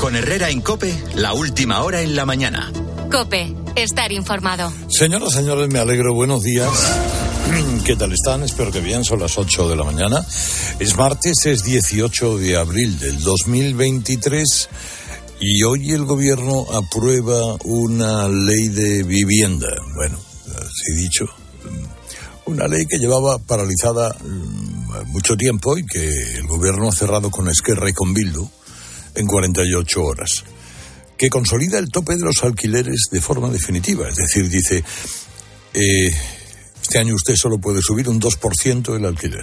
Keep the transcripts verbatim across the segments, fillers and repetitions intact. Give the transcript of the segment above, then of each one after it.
Con Herrera en COPE, la última hora en la mañana. COPE, estar informado. Señoras, señores, me alegro, buenos días. ¿Qué tal están? Espero que bien, son las ocho de la mañana. Es martes, es dieciocho de abril del dos mil veintitrés y hoy el gobierno aprueba una ley de vivienda. Bueno, así dicho, una ley que llevaba paralizada mucho tiempo y que el gobierno ha cerrado con Esquerra y con Bildu en cuarenta y ocho horas, que consolida el tope de los alquileres de forma definitiva. Es decir, dice, eh, este año usted solo puede subir un dos por ciento el alquiler.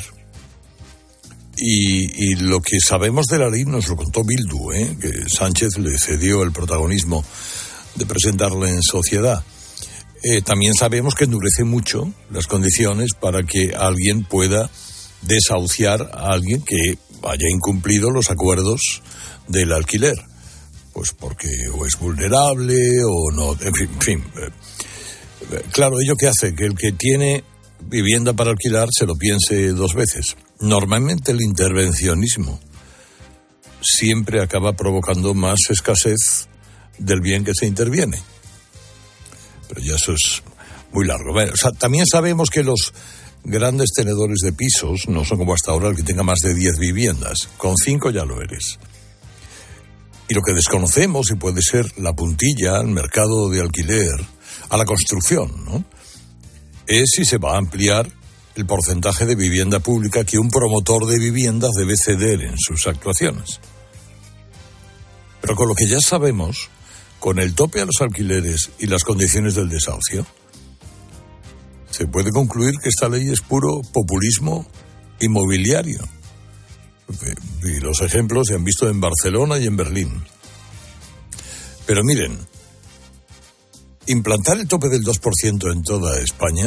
Y, y lo que sabemos de la ley nos lo contó Bildu, ¿eh? que Sánchez le cedió el protagonismo de presentarla en sociedad. Eh, también sabemos que endurece mucho las condiciones para que alguien pueda desahuciar a alguien que haya incumplido los acuerdos del alquiler, pues porque o es vulnerable o no, en fin, en fin. Eh, claro, ¿ello qué hace? Que el que tiene vivienda para alquilar se lo piense dos veces. Normalmente el intervencionismo siempre acaba provocando más escasez del bien que se interviene. Pero ya eso es muy largo. Bueno, o sea, también sabemos que los grandes tenedores de pisos no son como hasta ahora el que tenga más de diez viviendas. Con cinco ya lo eres. Y lo que desconocemos, y puede ser la puntilla al mercado de alquiler, a la construcción, ¿no?, es si se va a ampliar el porcentaje de vivienda pública que un promotor de viviendas debe ceder en sus actuaciones. Pero con lo que ya sabemos, con el tope a los alquileres y las condiciones del desahucio, se puede concluir que esta ley es puro populismo inmobiliario. Y los ejemplos se han visto en Barcelona y en Berlín. Pero miren, implantar el tope del dos por ciento en toda España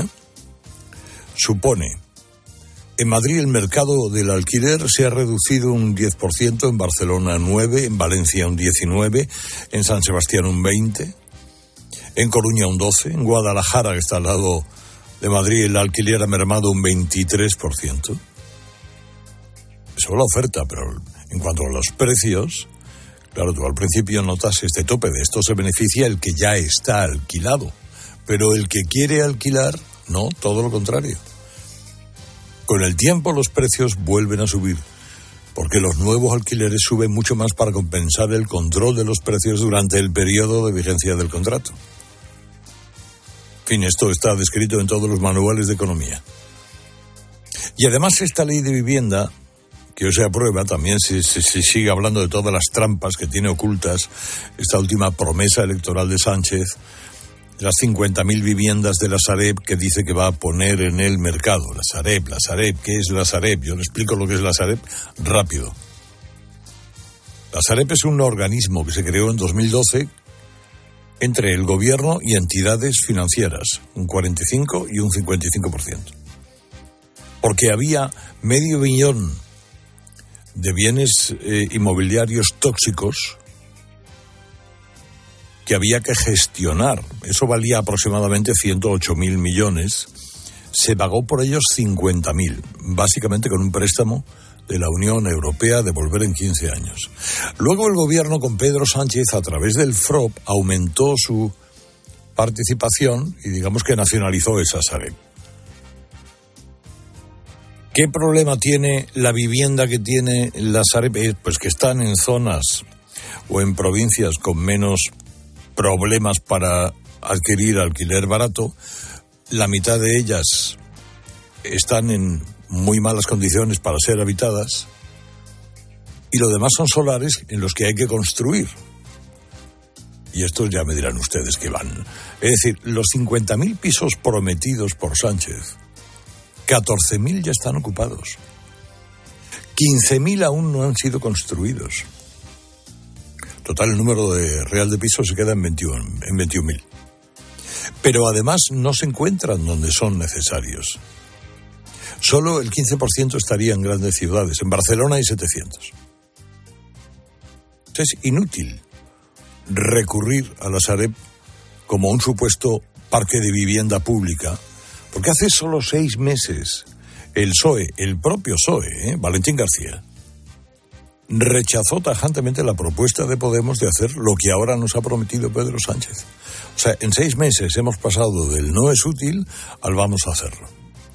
supone, en Madrid el mercado del alquiler se ha reducido un diez por ciento, en Barcelona nueve por ciento, en Valencia un diecinueve por ciento, en San Sebastián un veinte por ciento, en Coruña un doce por ciento, en Guadalajara, que está al lado de Madrid, el alquiler ha mermado un veintitrés por ciento. Eso es la oferta, pero en cuanto a los precios, claro, tú al principio notas este tope, de esto se beneficia el que ya está alquilado, pero el que quiere alquilar, no, todo lo contrario. Con el tiempo los precios vuelven a subir, porque los nuevos alquileres suben mucho más para compensar el control de los precios durante el periodo de vigencia del contrato. En fin, esto está descrito en todos los manuales de economía. Y además esta ley de vivienda que hoy se aprueba, también se, se, se sigue hablando de todas las trampas que tiene ocultas esta última promesa electoral de Sánchez, las cincuenta mil viviendas de la Sareb que dice que va a poner en el mercado. La Sareb, la Sareb, ¿qué es la Sareb? Yo le explico lo que es la Sareb rápido. La Sareb es un organismo que se creó en dos mil doce entre el gobierno y entidades financieras, un cuarenta y cinco y un cincuenta y cinco por ciento. Porque había medio billón de bienes eh, inmobiliarios tóxicos que había que gestionar. Eso valía aproximadamente ciento ocho mil millones. Se pagó por ellos cincuenta mil, básicamente con un préstamo de la Unión Europea a devolver en quince años. Luego el gobierno con Pedro Sánchez, a través del F R O P, aumentó su participación y digamos que nacionalizó esa Sareb. ¿Qué problema tiene la vivienda que tiene la Sareb? Pues que están en zonas o en provincias con menos problemas para adquirir alquiler barato. La mitad de ellas están en muy malas condiciones para ser habitadas y lo demás son solares en los que hay que construir. Y estos ya me dirán ustedes que van. Es decir, los cincuenta mil pisos prometidos por Sánchez, catorce mil ya están ocupados. quince mil aún no han sido construidos. Total, el número de real de pisos se queda en veintiuno mil. Pero además no se encuentran donde son necesarios. Solo el quince por ciento estaría en grandes ciudades. En Barcelona hay setecientos. Es inútil recurrir a la Sareb como un supuesto parque de vivienda pública, porque hace solo seis meses el P S O E, el propio P S O E, ¿eh? Valentín García, rechazó tajantemente la propuesta de Podemos de hacer lo que ahora nos ha prometido Pedro Sánchez. O sea, en seis meses hemos pasado del no es útil al vamos a hacerlo.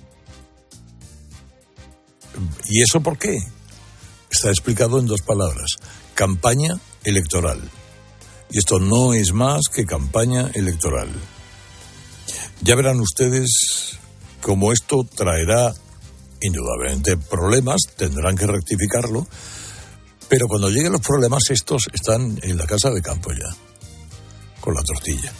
¿Y eso por qué? Está explicado en dos palabras: campaña electoral. Y esto no es más que campaña electoral. Ya verán ustedes cómo esto traerá indudablemente problemas, tendrán que rectificarlo, pero cuando lleguen los problemas estos están en la casa de campo ya, con la tortilla.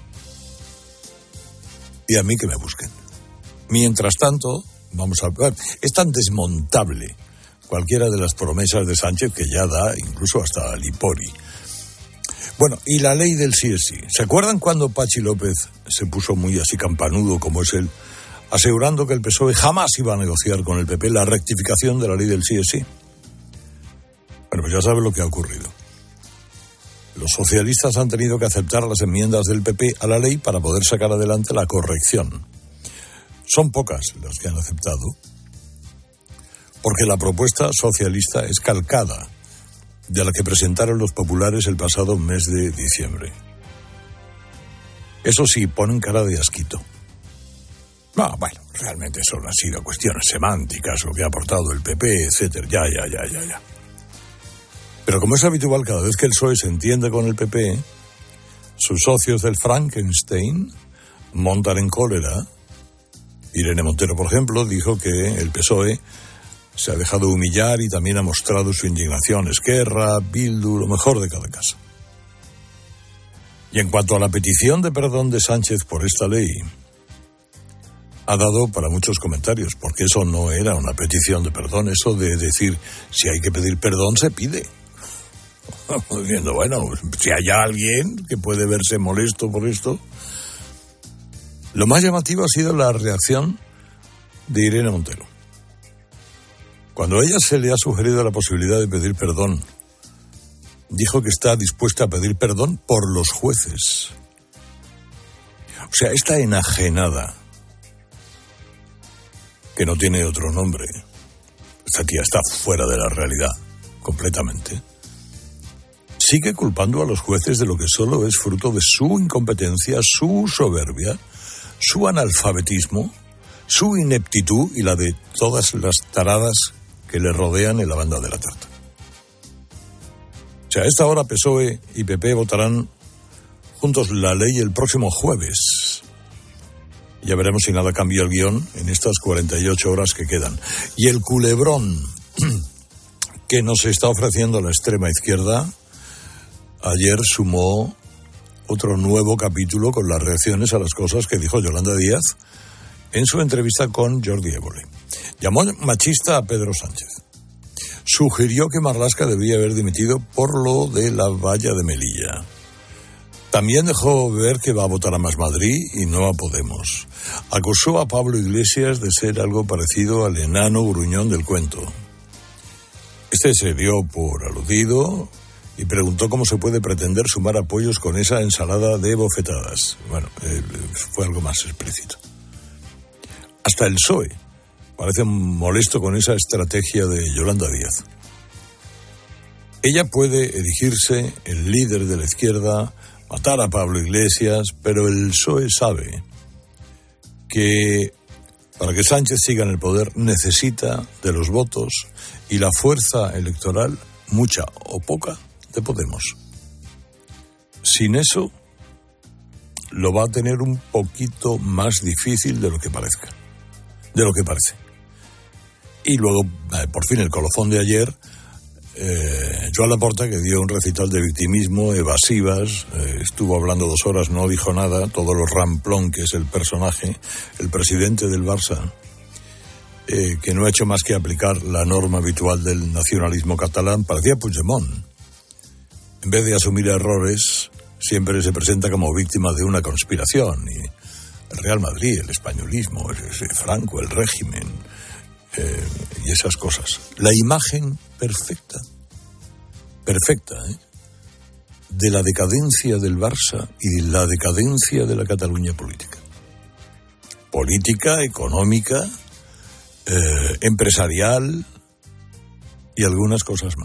Y a mí que me busquen. Mientras tanto, vamos a ver, es tan desmontable cualquiera de las promesas de Sánchez que ya da incluso hasta a Lipori. Bueno, y la ley del sí es sí. ¿Se acuerdan cuando Pachi López se puso muy así campanudo como es él, asegurando que el P S O E jamás iba a negociar con el P P la rectificación de la ley del sí es sí? Bueno, pues ya saben lo que ha ocurrido. Los socialistas han tenido que aceptar las enmiendas del P P a la ley para poder sacar adelante la corrección. Son pocas las que han aceptado, porque la propuesta socialista es calcada de la que presentaron los populares el pasado mes de diciembre. Eso sí, ponen cara de asquito. Ah, bueno, realmente solo han sido cuestiones semánticas, lo que ha aportado el P P, etcétera. Ya, ya, ya, ya, ya. Pero como es habitual, cada vez que el P S O E se entiende con el P P, sus socios del Frankenstein montan en cólera. Irene Montero, por ejemplo, dijo que el P S O E se ha dejado humillar y también ha mostrado su indignación. Esquerra, Bildu, lo mejor de cada casa. Y en cuanto a la petición de perdón de Sánchez por esta ley, ha dado para muchos comentarios, porque eso no era una petición de perdón, eso de decir, si hay que pedir perdón, se pide. Diciendo, bueno, si hay alguien que puede verse molesto por esto. Lo más llamativo ha sido la reacción de Irene Montero. Cuando a ella se le ha sugerido la posibilidad de pedir perdón, dijo que está dispuesta a pedir perdón por los jueces. O sea, esta enajenada, que no tiene otro nombre, esta tía está fuera de la realidad, completamente, sigue culpando a los jueces de lo que solo es fruto de su incompetencia, su soberbia, su analfabetismo, su ineptitud y la de todas las taradas que le rodean en la banda de la tarta. O sea, a esta hora P S O E y P P votarán juntos la ley el próximo jueves. Ya veremos si nada cambia el guión en estas cuarenta y ocho horas que quedan. Y el culebrón que nos está ofreciendo la extrema izquierda ayer sumó otro nuevo capítulo con las reacciones a las cosas que dijo Yolanda Díaz en su entrevista con Jordi Évole. Llamó machista a Pedro Sánchez. Sugirió que Marlaska debía haber dimitido por lo de la valla de Melilla. También dejó ver que va a votar a Más Madrid y no a Podemos. Acusó a Pablo Iglesias de ser algo parecido al enano gruñón del cuento. Este se dio por aludido y preguntó cómo se puede pretender sumar apoyos con esa ensalada de bofetadas. Bueno, eh, fue algo más explícito. Hasta el P S O E parece molesto con esa estrategia de Yolanda Díaz. Ella puede erigirse el líder de la izquierda, matar a Pablo Iglesias, pero el P S O E sabe que para que Sánchez siga en el poder necesita de los votos y la fuerza electoral, mucha o poca, de Podemos. Sin eso, lo va a tener un poquito más difícil de lo que parezca, de lo que parece. Y luego, eh, por fin, el colofón de ayer, eh, Joan Laporta, que dio un recital de victimismo, evasivas, eh, estuvo hablando dos horas, no dijo nada, todo lo ramplón que es el personaje, el presidente del Barça, eh, que no ha hecho más que aplicar la norma habitual del nacionalismo catalán, parecía Puigdemont. En vez de asumir errores, siempre se presenta como víctima de una conspiración. Y el Real Madrid, el españolismo, el, el Franco, el régimen, eh, y esas cosas. La imagen perfecta, perfecta, ¿eh? de la decadencia del Barça y de la decadencia de la Cataluña política. Política, económica, eh, empresarial y algunas cosas más.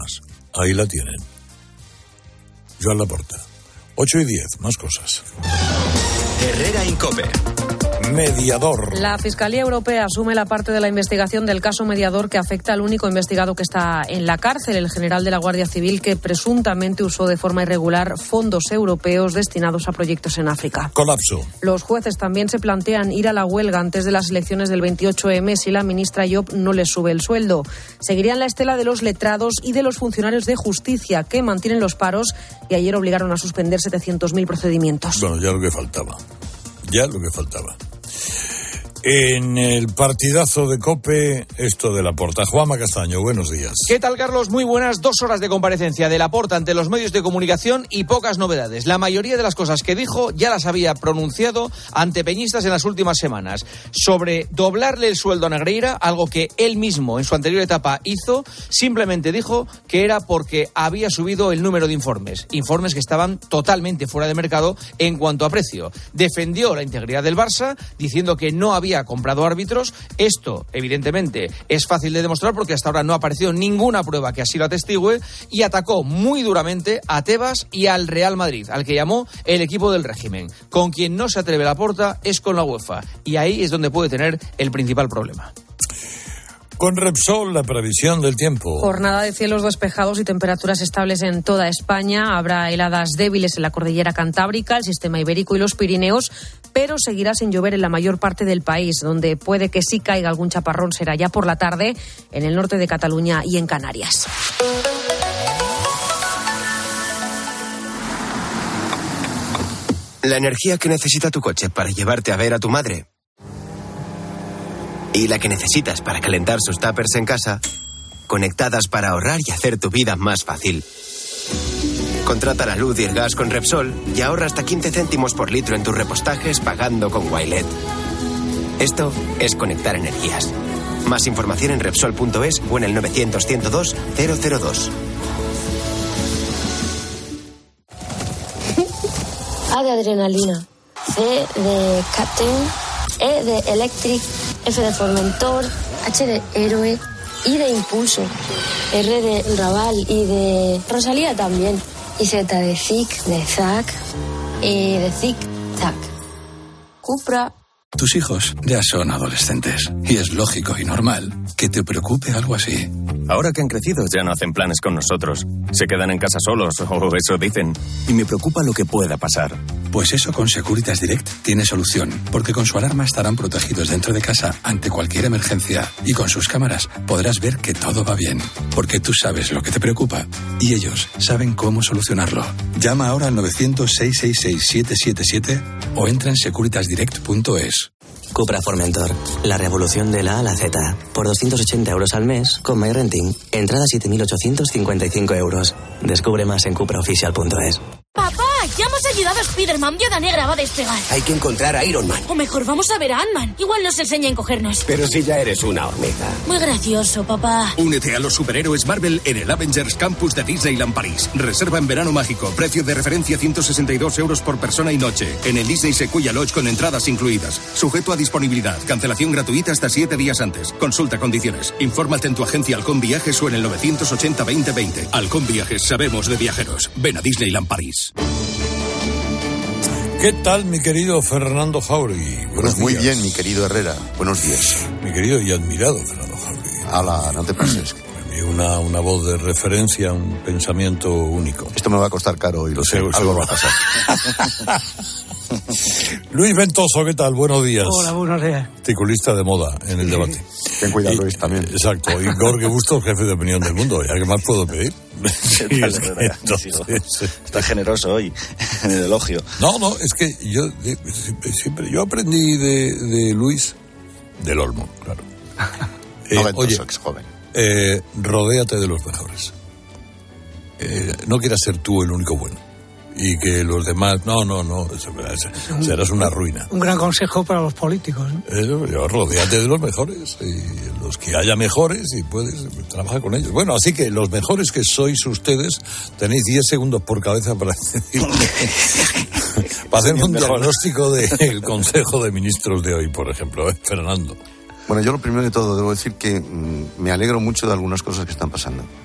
Ahí la tienen. Joan Laporta. ocho y diez, más cosas. Herrera Incope. Mediador. La Fiscalía Europea asume la parte de la investigación del caso Mediador que afecta al único investigado que está en la cárcel, el general de la Guardia Civil, que presuntamente usó de forma irregular fondos europeos destinados a proyectos en África. Colapso. Los jueces también se plantean ir a la huelga antes de las elecciones del veintiocho eme si la ministra Llop no les sube el sueldo. Seguirían la estela de los letrados y de los funcionarios de justicia que mantienen los paros y ayer obligaron a suspender setecientos mil procedimientos. Bueno, ya lo que faltaba. Ya lo que faltaba. En el partidazo de COPE, esto de Laporta. Juanma Castaño, buenos días. ¿Qué tal, Carlos? Muy buenas. Dos horas de comparecencia de Laporta ante los medios de comunicación y pocas novedades. La mayoría de las cosas que dijo ya las había pronunciado ante peñistas en las últimas semanas. Sobre doblarle el sueldo a Negreira, algo que él mismo en su anterior etapa hizo, simplemente dijo que era porque había subido el número de informes. Informes que estaban totalmente fuera de mercado en cuanto a precio. Defendió la integridad del Barça, diciendo que no había comprado árbitros. Esto, evidentemente, es fácil de demostrar porque hasta ahora no ha aparecido ninguna prueba que así lo atestigue, y atacó muy duramente a Tebas y al Real Madrid, al que llamó el equipo del régimen. Con quien no se atreve Laporta es con la UEFA, y ahí es donde puede tener el principal problema. Con Repsol, la previsión del tiempo. Jornada de cielos despejados y temperaturas estables en toda España. Habrá heladas débiles en la cordillera cantábrica, el sistema ibérico y los Pirineos, pero seguirá sin llover en la mayor parte del país. Donde puede que sí caiga algún chaparrón será ya por la tarde en el norte de Cataluña y en Canarias. La energía que necesita tu coche para llevarte a ver a tu madre y la que necesitas para calentar sus tuppers en casa, conectadas para ahorrar y hacer tu vida más fácil. Contrata la luz y el gas con Repsol y ahorra hasta quince céntimos por litro en tus repostajes pagando con Wilet. Esto es conectar energías. Más información en Repsol punto es o en el novecientos, ciento dos, cero cero dos. A de adrenalina, C de captain, E de electric, F de Formentor, H de héroe, I de impulso, R de Raval y de Rosalía también, y Z de Zic, de Zac y de Zic Zac. Cupra. Tus hijos ya son adolescentes y es lógico y normal que te preocupe algo así. Ahora que han crecido ya no hacen planes con nosotros. Se quedan en casa solos, o eso dicen. Y me preocupa lo que pueda pasar. Pues eso con Securitas Direct tiene solución, porque con su alarma estarán protegidos dentro de casa ante cualquier emergencia y con sus cámaras podrás ver que todo va bien, porque tú sabes lo que te preocupa y ellos saben cómo solucionarlo. Llama ahora al novecientos, seiscientos sesenta y seis, siete siete siete o entra en securitas direct punto es. Cupra Formentor, la revolución de la A a la Z. Por doscientos ochenta euros al mes, con MyRenting. Entrada siete mil ochocientos cincuenta y cinco euros. Descubre más en cupra oficial punto es. ¡Papá! ¡Ya hemos ayudado a Spider-Man! Viuda Negra va a despegar. Hay que encontrar a Iron Man. O mejor, vamos a ver a Ant-Man. Igual nos enseña a encogernos. Pero si ya eres una hormiga. Muy gracioso, papá. Únete a los superhéroes Marvel en el Avengers Campus de Disneyland París. Reserva en verano mágico. Precio de referencia ciento sesenta y dos euros por persona y noche. En el Disney Sequoia Lodge con entradas incluidas. Sujeto a disponibilidad. Cancelación gratuita hasta siete días antes. Consulta condiciones. Infórmate en tu agencia Halcón Viajes o en el novecientos ochenta, veinte, veinte. Halcón Viajes, sabemos de viajeros. Ven a Disneyland París. ¿Qué tal, mi querido Fernando Jauregui? Buenos pues muy días. Bien, mi querido Herrera. Buenos días. Mi querido y admirado Fernando Jauregui. Ala, no te pases. Una, una voz de referencia, un pensamiento único. Esto me va a costar caro y lo sé, algo va a pasar. Luis Ventoso, ¿qué tal? Buenos días. Hola, buenos días. Articulista de moda en el sí. debate. Ten cuidado, y, Luis, también. Exacto. Y Jorge Bustos, jefe de opinión del mundo. ¿Ya qué más puedo pedir? Sí, es que, entonces, sí. Está generoso hoy en el elogio. No, no, es que yo siempre yo aprendí de, de Luis, del Olmo, claro. Eh, no Ventoso, oye, que es joven. Eh, rodéate de los mejores. Eh, no quieras ser tú el único bueno. Y que los demás... No, no, no. Eso, eso, serás una ruina. Un gran consejo para los políticos, ¿no? Eso, yo, rodéate de los mejores. Y los que haya mejores y puedes trabajar con ellos. Bueno, así que los mejores que sois ustedes tenéis diez segundos por cabeza para decirme... para hacer un diagnóstico del Consejo de Ministros de hoy, por ejemplo. ¿eh? Fernando. Bueno, yo lo primero de todo debo decir que mmm, me alegro mucho de algunas cosas que están pasando.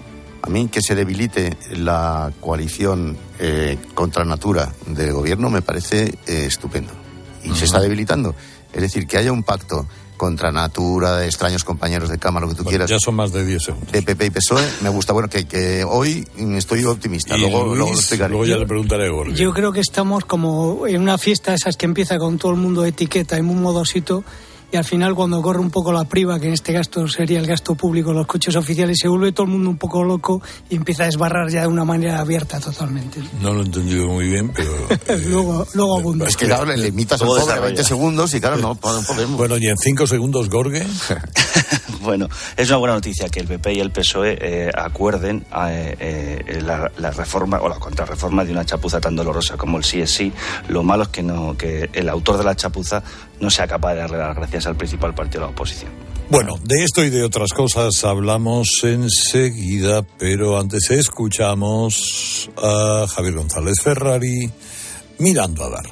A mí que se debilite la coalición eh, contra Natura del gobierno me parece eh, estupendo. Y uh-huh. se está debilitando. Es decir, que haya un pacto contra Natura, de extraños compañeros de cama, lo que tú bueno, quieras. Ya son más de diez segundos. De P P y P S O E, me gusta. Bueno, que, que hoy estoy optimista. Y luego, Luis, luego lo explicaré. Luego ya le preguntaré a Gorka. Yo creo que estamos como en una fiesta esas que empieza con todo el mundo de etiqueta en un modosito, y al final cuando corre un poco la priva, que en este gasto sería el gasto público, los coches oficiales, se vuelve todo el mundo un poco loco y empieza a desbarrar ya de una manera abierta totalmente. No lo he entendido muy bien, pero... Eh, luego luego abunda. Es que claro, le limitas el pobre a veinte segundos y claro, no, no podemos. Bueno, y en cinco segundos, Gorge. Bueno, es una buena noticia que el P P y el P S O E eh, acuerden eh, eh, la, la reforma o la contrarreforma de una chapuza tan dolorosa como el sí es sí. Lo malo es que, no, que el autor de la chapuza no sea capaz de darle las gracias al principal partido de la oposición. Bueno, de esto y de otras cosas hablamos enseguida, pero antes escuchamos a Javier González Ferrari mirando a dar.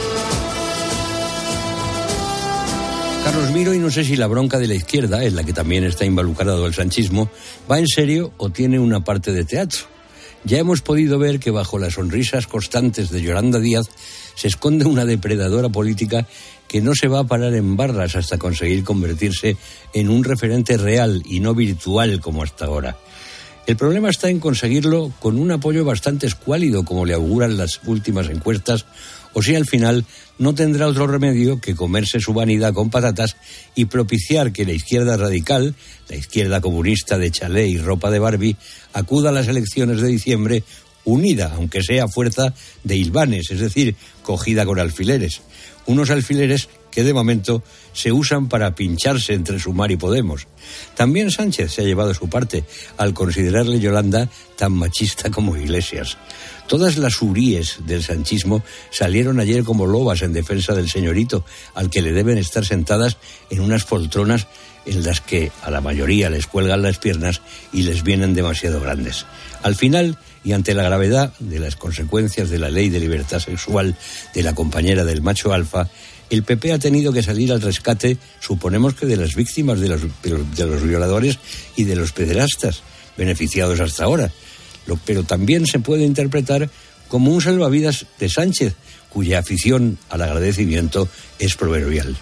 Carlos, miro y no sé si la bronca de la izquierda, en la que también está involucrado el sanchismo, va en serio o tiene una parte de teatro. Ya hemos podido ver que bajo las sonrisas constantes de Yolanda Díaz se esconde una depredadora política que no se va a parar en barras hasta conseguir convertirse en un referente real y no virtual como hasta ahora. El problema está en conseguirlo con un apoyo bastante escuálido, como le auguran las últimas encuestas, o si al final no tendrá otro remedio que comerse su vanidad con patatas y propiciar que la izquierda radical, la izquierda comunista de chalet y ropa de Barbie, acuda a las elecciones de diciembre unida, aunque sea a fuerza de hilvanes, es decir, cogida con alfileres. Unos alfileres que de momento se usan para pincharse entre Sumar y Podemos. También Sánchez se ha llevado su parte al considerarle Yolanda tan machista como Iglesias. Todas las uríes del sanchismo salieron ayer como lobas en defensa del señorito, al que le deben estar sentadas en unas poltronas en las que a la mayoría les cuelgan las piernas y les vienen demasiado grandes. Al final, y ante la gravedad de las consecuencias de la ley de libertad sexual de la compañera del macho alfa, el P P ha tenido que salir al rescate, suponemos que de las víctimas de los, de los violadores y de los pederastas, beneficiados hasta ahora. Lo, pero también se puede interpretar como un salvavidas de Sánchez, cuya afición al agradecimiento es proverbial.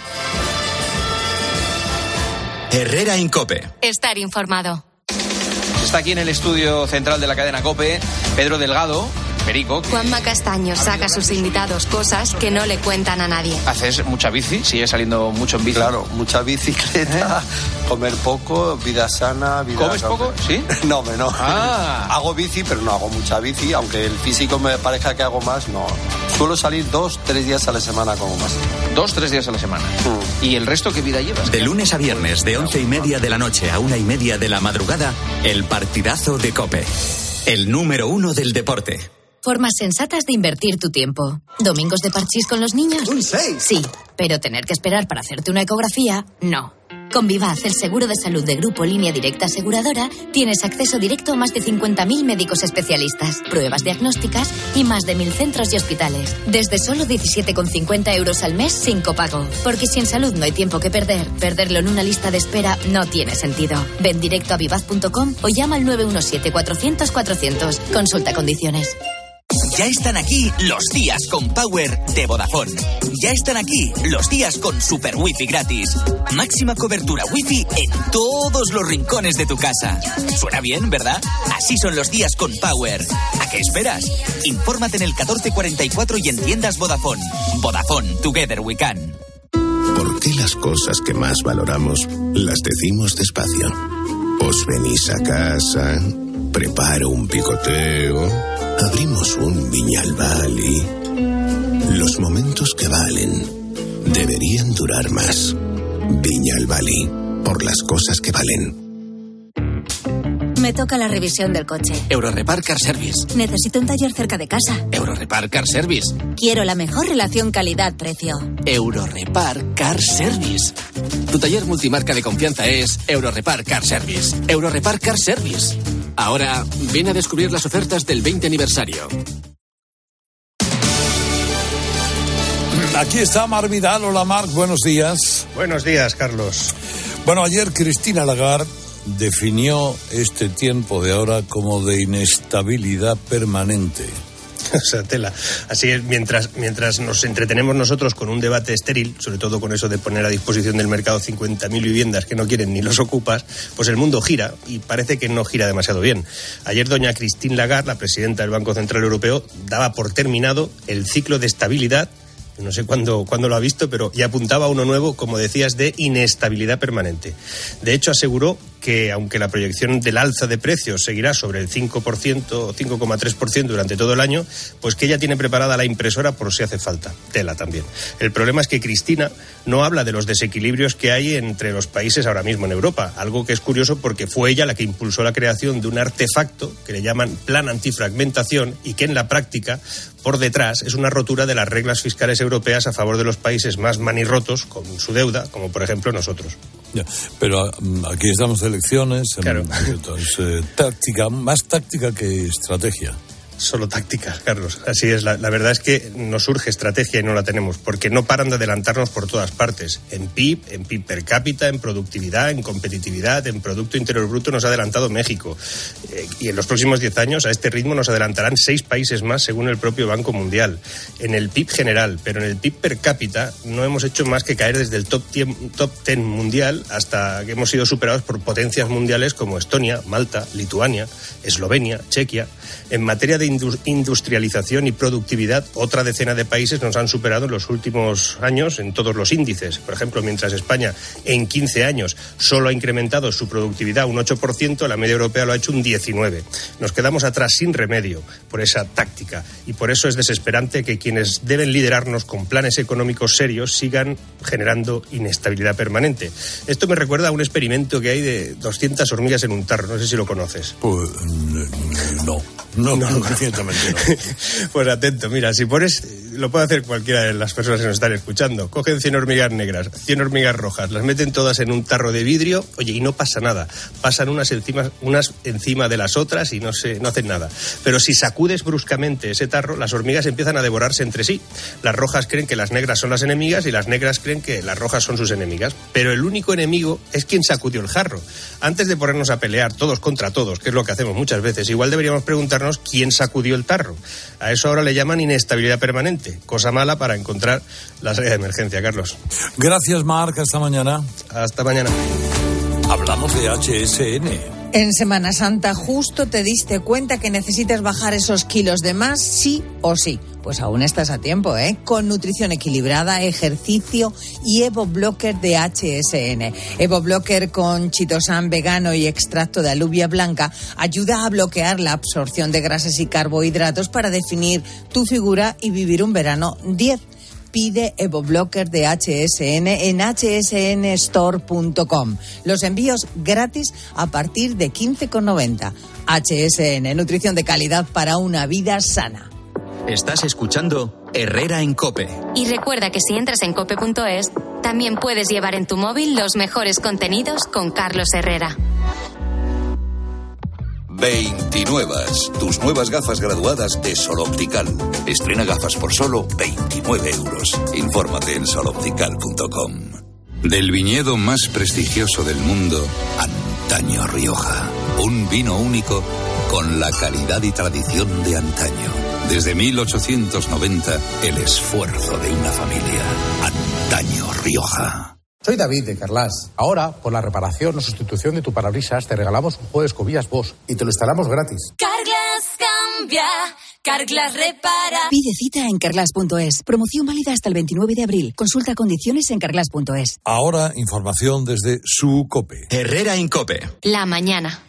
Herrera en COPE. Estar informado. Está aquí en el estudio central de la cadena COPE Pedro Delgado, Perico. Juanma Castaño saca a sus invitados cosas que no le cuentan a nadie. ¿Haces mucha bici? ¿Sigues saliendo mucho en bici? Claro, mucha bicicleta, ¿Eh? comer poco, vida sana, vida... ¿Comes poco? ¿Sí? No, no. Ah. Hago bici, pero no hago mucha bici, aunque el físico me parezca que hago más, no. Suelo salir dos, tres días a la semana como más. Dos, tres días a la semana. Mm. ¿Y el resto qué vida llevas? De lunes a viernes, de once y media de la noche a una y media de la madrugada, el partidazo de COPE. El número uno del deporte. Formas sensatas de invertir tu tiempo. ¿Domingos de parchís con los niños? ¡Un seis! Sí, pero tener que esperar para hacerte una ecografía, no. Con Vivaz, el seguro de salud de Grupo Línea Directa Aseguradora, tienes acceso directo a más de cincuenta mil médicos especialistas, pruebas diagnósticas y más de mil centros y hospitales. Desde solo diecisiete con cincuenta euros al mes sin copago. Porque si en salud no hay tiempo que perder, perderlo en una lista de espera no tiene sentido. Ven directo a vivaz punto com o llama al nueve uno siete cuatrocientos cuatrocientos. Consulta condiciones. Ya están aquí los días con Power de Vodafone. Ya están aquí los días con Super Wi-Fi gratis. Máxima cobertura Wi-Fi en todos los rincones de tu casa. Suena bien, ¿verdad? Así son los días con Power. ¿A qué esperas? Infórmate en el catorce cuarenta y cuatro y en tiendas Vodafone. Vodafone, together we can. ¿Por qué las cosas que más valoramos las decimos despacio? Os venís a casa, preparo un picoteo... Abrimos un Viñalbali. Los momentos que valen deberían durar más. Viñalbali, por las cosas que valen. Me toca la revisión del coche. Eurorepar Car Service. Necesito un taller cerca de casa. Eurorepar Car Service. Quiero la mejor relación calidad-precio. Eurorepar Car Service. Tu taller multimarca de confianza es Eurorepar Car Service. Eurorepar Car Service. Ahora, ven a descubrir las ofertas del veinte aniversario. Aquí está Marc Vidal. Hola, Marc, buenos días. Buenos días, Carlos. Bueno, ayer Christine Lagarde definió este tiempo de ahora como de inestabilidad permanente. O sea, tela. Así es, mientras, mientras nos entretenemos nosotros con un debate estéril, sobre todo con eso de poner a disposición del mercado cincuenta mil viviendas que no quieren ni los ocupas, pues el mundo gira y parece que no gira demasiado bien. Ayer doña Christine Lagarde, la presidenta del Banco Central Europeo, daba por terminado el ciclo de estabilidad. No sé cuándo, cuándo lo ha visto, pero ya apuntaba a uno nuevo, como decías, de inestabilidad permanente. De hecho, aseguró que, aunque la proyección del alza de precios seguirá sobre el cinco por ciento o cinco coma tres por ciento durante todo el año, pues que ella tiene preparada la impresora por si hace falta. Tela también. El problema es que Cristina no habla de los desequilibrios que hay entre los países ahora mismo en Europa, algo que es curioso porque fue ella la que impulsó la creación de un artefacto que le llaman Plan Antifragmentación y que en la práctica, por detrás, es una rotura de las reglas fiscales europeas a favor de los países más manirrotos con su deuda, como por ejemplo nosotros. Ya, pero um, aquí estamos de elecciones, claro. Entonces, eh, táctica, más táctica que estrategia. Solo tácticas, Carlos. Así es. La, la verdad es que nos surge estrategia y no la tenemos, porque no paran de adelantarnos por todas partes. En P I B, en P I B per cápita, en productividad, en competitividad, en Producto Interior Bruto nos ha adelantado México. Eh, y en los próximos diez años, a este ritmo, nos adelantarán seis países más, según el propio Banco Mundial. En el P I B general, pero en el P I B per cápita, no hemos hecho más que caer desde el top diez, top diez mundial hasta que hemos sido superados por potencias mundiales como Estonia, Malta, Lituania, Eslovenia, Chequia. En materia de industrialización y productividad, otra decena de países nos han superado en los últimos años en todos los índices. Por ejemplo, mientras España en quince años solo ha incrementado su productividad un ocho por ciento, la media europea lo ha hecho un diecinueve por ciento. Nos quedamos atrás sin remedio por esa táctica y por eso es desesperante que quienes deben liderarnos con planes económicos serios sigan generando inestabilidad permanente. Esto me recuerda a un experimento que hay de doscientas hormigas en un tarro, no sé si lo conoces. Pues no, no, no, no. Pues atento, mira, si pones, lo puede hacer cualquiera de las personas que nos están escuchando, cogen cien hormigas negras, cien hormigas rojas, las meten todas en un tarro de vidrio, oye, y no pasa nada, pasan unas encima, unas encima de las otras y no se, no hacen nada. Pero si sacudes bruscamente ese tarro, las hormigas empiezan a devorarse entre sí. Las rojas creen que las negras son las enemigas y las negras creen que las rojas son sus enemigas. Pero el único enemigo es quien sacudió el jarro. Antes de ponernos a pelear todos contra todos, que es lo que hacemos muchas veces, igual deberíamos preguntarnos quién sacudió el tarro. A eso ahora le llaman inestabilidad permanente, cosa mala para encontrar la salida de emergencia, Carlos. Gracias, Marc, hasta mañana. Hasta mañana. Hablamos de H S N. En Semana Santa justo te diste cuenta que necesitas bajar esos kilos de más, sí o sí. Pues aún estás a tiempo, ¿eh? Con nutrición equilibrada, ejercicio y Evo Blocker de H S N. Evo Blocker con chitosan vegano y extracto de alubia blanca ayuda a bloquear la absorción de grasas y carbohidratos para definir tu figura y vivir un verano diez. Pide Evo Blocker de H S N en h s n store punto com. Los envíos gratis a partir de quince con noventa. H S N, nutrición de calidad para una vida sana. Estás escuchando Herrera en COPE. Y recuerda que si entras en cope punto es, también puedes llevar en tu móvil los mejores contenidos con Carlos Herrera. veintinuevas, tus nuevas gafas graduadas de Sol Optical. Estrena gafas por solo veintinueve euros. Infórmate en sol optical punto com. Del viñedo más prestigioso del mundo, Antaño Rioja. Un vino único con la calidad y tradición de antaño. Desde mil ochocientos noventa, el esfuerzo de una familia. Antaño Rioja. Soy David de Carglass. Ahora, por la reparación o sustitución de tu parabrisas, te regalamos un juego de escobillas Bosch y te lo instalamos gratis. Carglass cambia, Carglass repara. Pide cita en carglass punto es. Promoción válida hasta el veintinueve de abril. Consulta condiciones en carglass punto es. Ahora, información desde su COPE. Herrera en COPE. La mañana.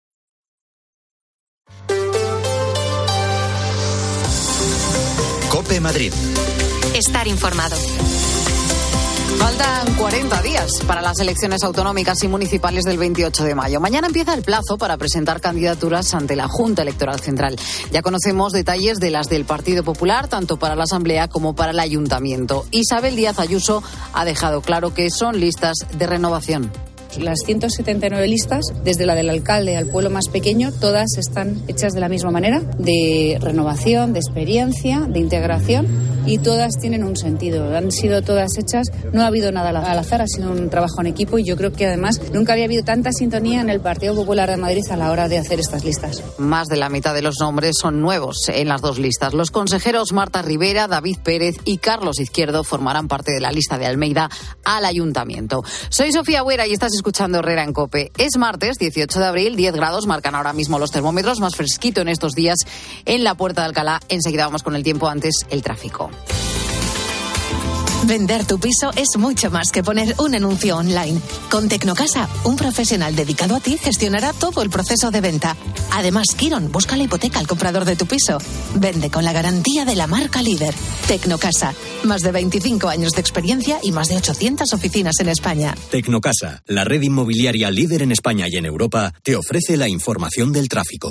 COPE Madrid. Estar informado. Faltan cuarenta días para las elecciones autonómicas y municipales del veintiocho de mayo. Mañana empieza el plazo para presentar candidaturas ante la Junta Electoral Central. Ya conocemos detalles de las del Partido Popular, tanto para la Asamblea como para el Ayuntamiento. Isabel Díaz Ayuso ha dejado claro que son listas de renovación. Las ciento setenta y nueve listas, desde la del alcalde al pueblo más pequeño, todas están hechas de la misma manera, de renovación, de experiencia, de integración, y todas tienen un sentido. Han sido todas hechas, no ha habido nada al azar, ha sido un trabajo en equipo y yo creo que además nunca había habido tanta sintonía en el Partido Popular de Madrid a la hora de hacer estas listas. Más de la mitad de los nombres son nuevos en las dos listas. Los consejeros Marta Rivera, David Pérez y Carlos Izquierdo formarán parte de la lista de Almeida al Ayuntamiento. Soy Sofía Huera y estás escuchando Herrera en COPE. Es martes, dieciocho de abril, diez grados marcan ahora mismo los termómetros, más fresquito en estos días en la Puerta de Alcalá. Enseguida vamos con el tiempo, antes el tráfico. Vender tu piso es mucho más que poner un anuncio online. Con Tecnocasa, un profesional dedicado a ti gestionará todo el proceso de venta. Además, Kiron busca la hipoteca al comprador de tu piso. Vende con la garantía de la marca líder. Tecnocasa, más de veinticinco años de experiencia y más de ochocientas oficinas en España. Tecnocasa, la red inmobiliaria líder en España y en Europa, te ofrece la información del tráfico.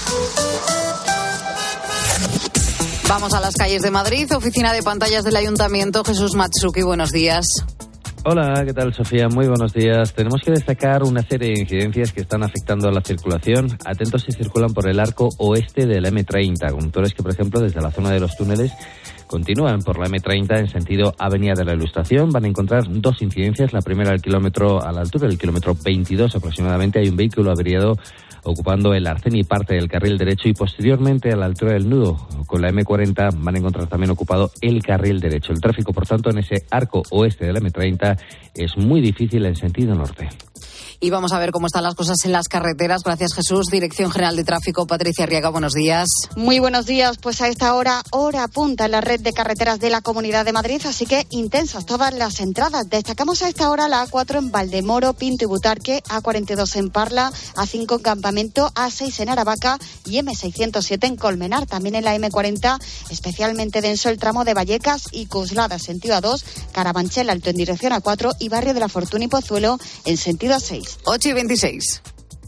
Vamos a las calles de Madrid, oficina de pantallas del Ayuntamiento. Jesús Matsuki, buenos días. Hola, ¿qué tal, Sofía? Muy buenos días. Tenemos que destacar una serie de incidencias que están afectando a la circulación. Atentos si circulan por el arco oeste de la eme treinta. Conductores que, por ejemplo, desde la zona de los túneles continúan por la eme treinta en sentido Avenida de la Ilustración. Van a encontrar dos incidencias. La primera al kilómetro, a la altura del kilómetro veintidós aproximadamente, hay un vehículo averiado ocupando el arcén y parte del carril derecho, y posteriormente a la altura del nudo con la eme cuarenta van a encontrar también ocupado el carril derecho. El tráfico, por tanto, en ese arco oeste de la eme treinta es muy difícil en sentido norte. Y vamos a ver cómo están las cosas en las carreteras. Gracias, Jesús. Dirección General de Tráfico, Patricia Arriaga, buenos días. Muy buenos días. Pues a esta hora, hora punta en la red de carreteras de la Comunidad de Madrid, así que intensas todas las entradas. Destacamos a esta hora la a cuatro en Valdemoro, Pinto y Butarque, a cuarenta y dos en Parla, a cinco en Campamento, a seis en Aravaca y eme seiscientos siete en Colmenar. También en la eme cuarenta, especialmente denso el tramo de Vallecas y Coslada, sentido a dos, Carabanchel Alto en dirección a cuatro y Barrio de la Fortuna y Pozuelo en sentido a seis. ocho y veintiséis.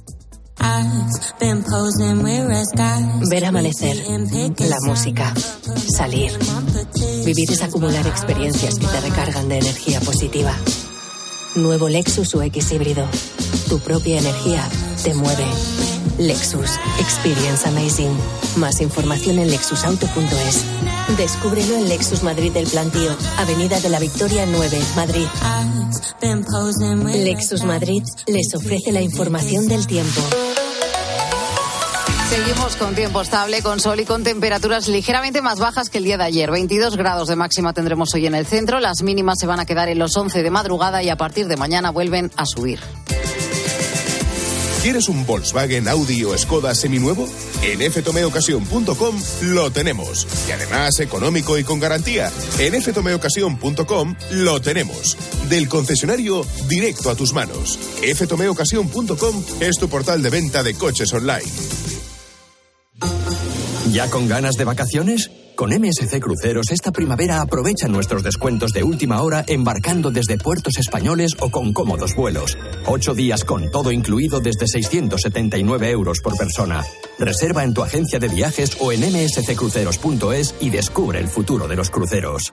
Ver amanecer, la música, salir. Vivir es acumular experiencias que te recargan de energía positiva. Nuevo Lexus U X híbrido. Tu propia energía te mueve. Lexus. Experience amazing. Más información en lexus auto punto es. Descúbrelo en Lexus Madrid del Plantío, Avenida de la Victoria nueve, Madrid. Lexus Madrid les ofrece la información del tiempo. Seguimos con tiempo estable, con sol y con temperaturas ligeramente más bajas que el día de ayer. veintidós grados de máxima tendremos hoy en el centro. Las mínimas se van a quedar en los once de madrugada y a partir de mañana vuelven a subir. ¿Quieres un Volkswagen, Audi o Skoda seminuevo? En efe tome ocasión punto com lo tenemos. Y además económico y con garantía. En efe tome ocasión punto com lo tenemos. Del concesionario directo a tus manos. efe tome ocasión punto com es tu portal de venta de coches online. ¿Ya con ganas de vacaciones? Con eme ese ce Cruceros esta primavera aprovecha nuestros descuentos de última hora embarcando desde puertos españoles o con cómodos vuelos. Ocho días con todo incluido desde seiscientos setenta y nueve euros por persona. Reserva en tu agencia de viajes o en eme ese ce cruceros punto es y descubre el futuro de los cruceros.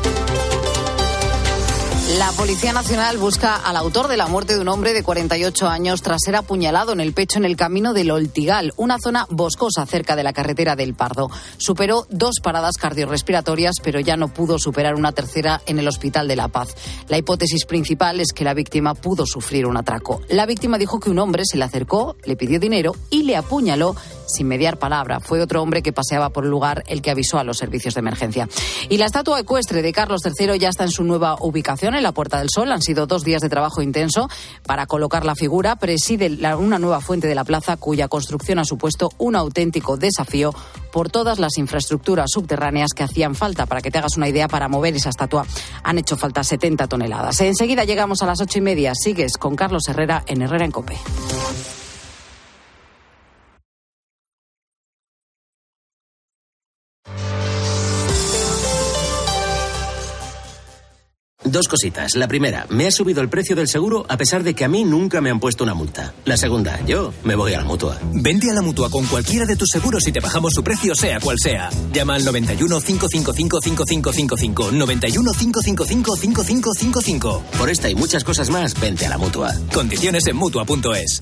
La Policía Nacional busca al autor de la muerte de un hombre de cuarenta y ocho años tras ser apuñalado en el pecho en el camino del Oltigal, una zona boscosa cerca de la carretera del Pardo. Superó dos paradas cardiorrespiratorias, pero ya no pudo superar una tercera en el Hospital de la Paz. La hipótesis principal es que la víctima pudo sufrir un atraco. La víctima dijo que un hombre se le acercó, le pidió dinero y le apuñaló sin mediar palabra. Fue otro hombre que paseaba por el lugar el que avisó a los servicios de emergencia. Y la estatua ecuestre de Carlos tercero ya está en su nueva ubicación en la Puerta del Sol. Han sido dos días de trabajo intenso para colocar la figura. Preside la, una nueva fuente de la plaza cuya construcción ha supuesto un auténtico desafío por todas las infraestructuras subterráneas que hacían falta. Para que te hagas una idea, para mover esa estatua han hecho falta setenta toneladas. Enseguida llegamos a las ocho y media. Sigues con Carlos Herrera en Herrera en COPE. Dos cositas. La primera, me ha subido el precio del seguro a pesar de que a mí nunca me han puesto una multa. La segunda, yo me voy a la Mutua. Vente a la Mutua con cualquiera de tus seguros y te bajamos su precio sea cual sea. Llama al noventa y uno, cinco cinco cinco, cinco cinco cinco cinco. noventa y uno, cinco cinco cinco, cinco cinco cinco cinco. Por esta y muchas cosas más, vente a la Mutua. Condiciones en Mutua punto es.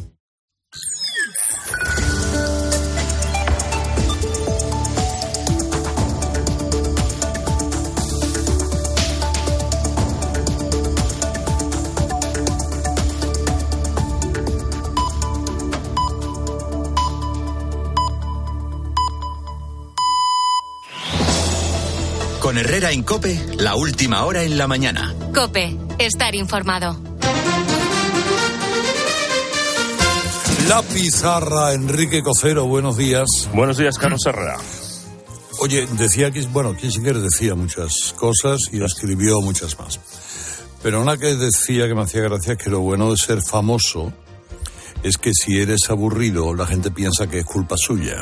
Con Herrera en COPE, la última hora en la mañana. COPE, estar informado. La pizarra, Enrique Cocero, buenos días. Buenos días, Carlos Herrera. Oye, decía que, bueno, Kissinger decía muchas cosas y escribió muchas más. Pero una que decía que me hacía gracia es que lo bueno de ser famoso es que si eres aburrido, la gente piensa que es culpa suya.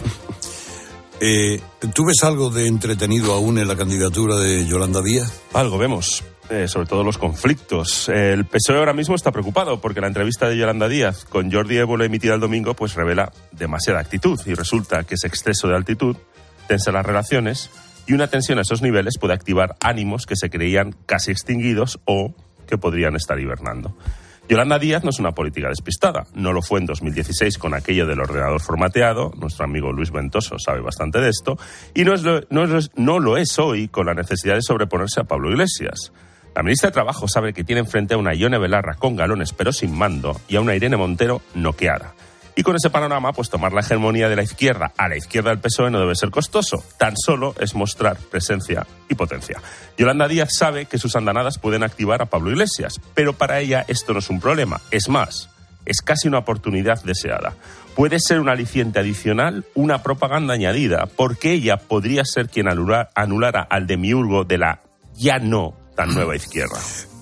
Eh, ¿Tú ves algo de entretenido aún en la candidatura de Yolanda Díaz? Algo vemos. Eh, sobre todo los conflictos. Eh, el P S O E ahora mismo está preocupado porque la entrevista de Yolanda Díaz con Jordi Évole emitida el domingo pues revela demasiada actitud y resulta que ese exceso de altitud tensa las relaciones y una tensión a esos niveles puede activar ánimos que se creían casi extinguidos o que podrían estar hibernando. Yolanda Díaz no es una política despistada, no lo fue en dos mil dieciséis con aquello del ordenador formateado, nuestro amigo Luis Ventoso sabe bastante de esto, y no, es lo, no, es, no lo es hoy con la necesidad de sobreponerse a Pablo Iglesias. La ministra de Trabajo sabe que tiene enfrente a una Ione Belarra con galones pero sin mando y a una Irene Montero noqueada. Y con ese panorama, pues tomar la hegemonía de la izquierda a la izquierda del P S O E no debe ser costoso. Tan solo es mostrar presencia y potencia. Yolanda Díaz sabe que sus andanadas pueden activar a Pablo Iglesias, pero para ella esto no es un problema. Es más, es casi una oportunidad deseada. Puede ser un aliciente adicional, una propaganda añadida, porque ella podría ser quien anulara, anulara al demiurgo de la ya no tan nueva izquierda.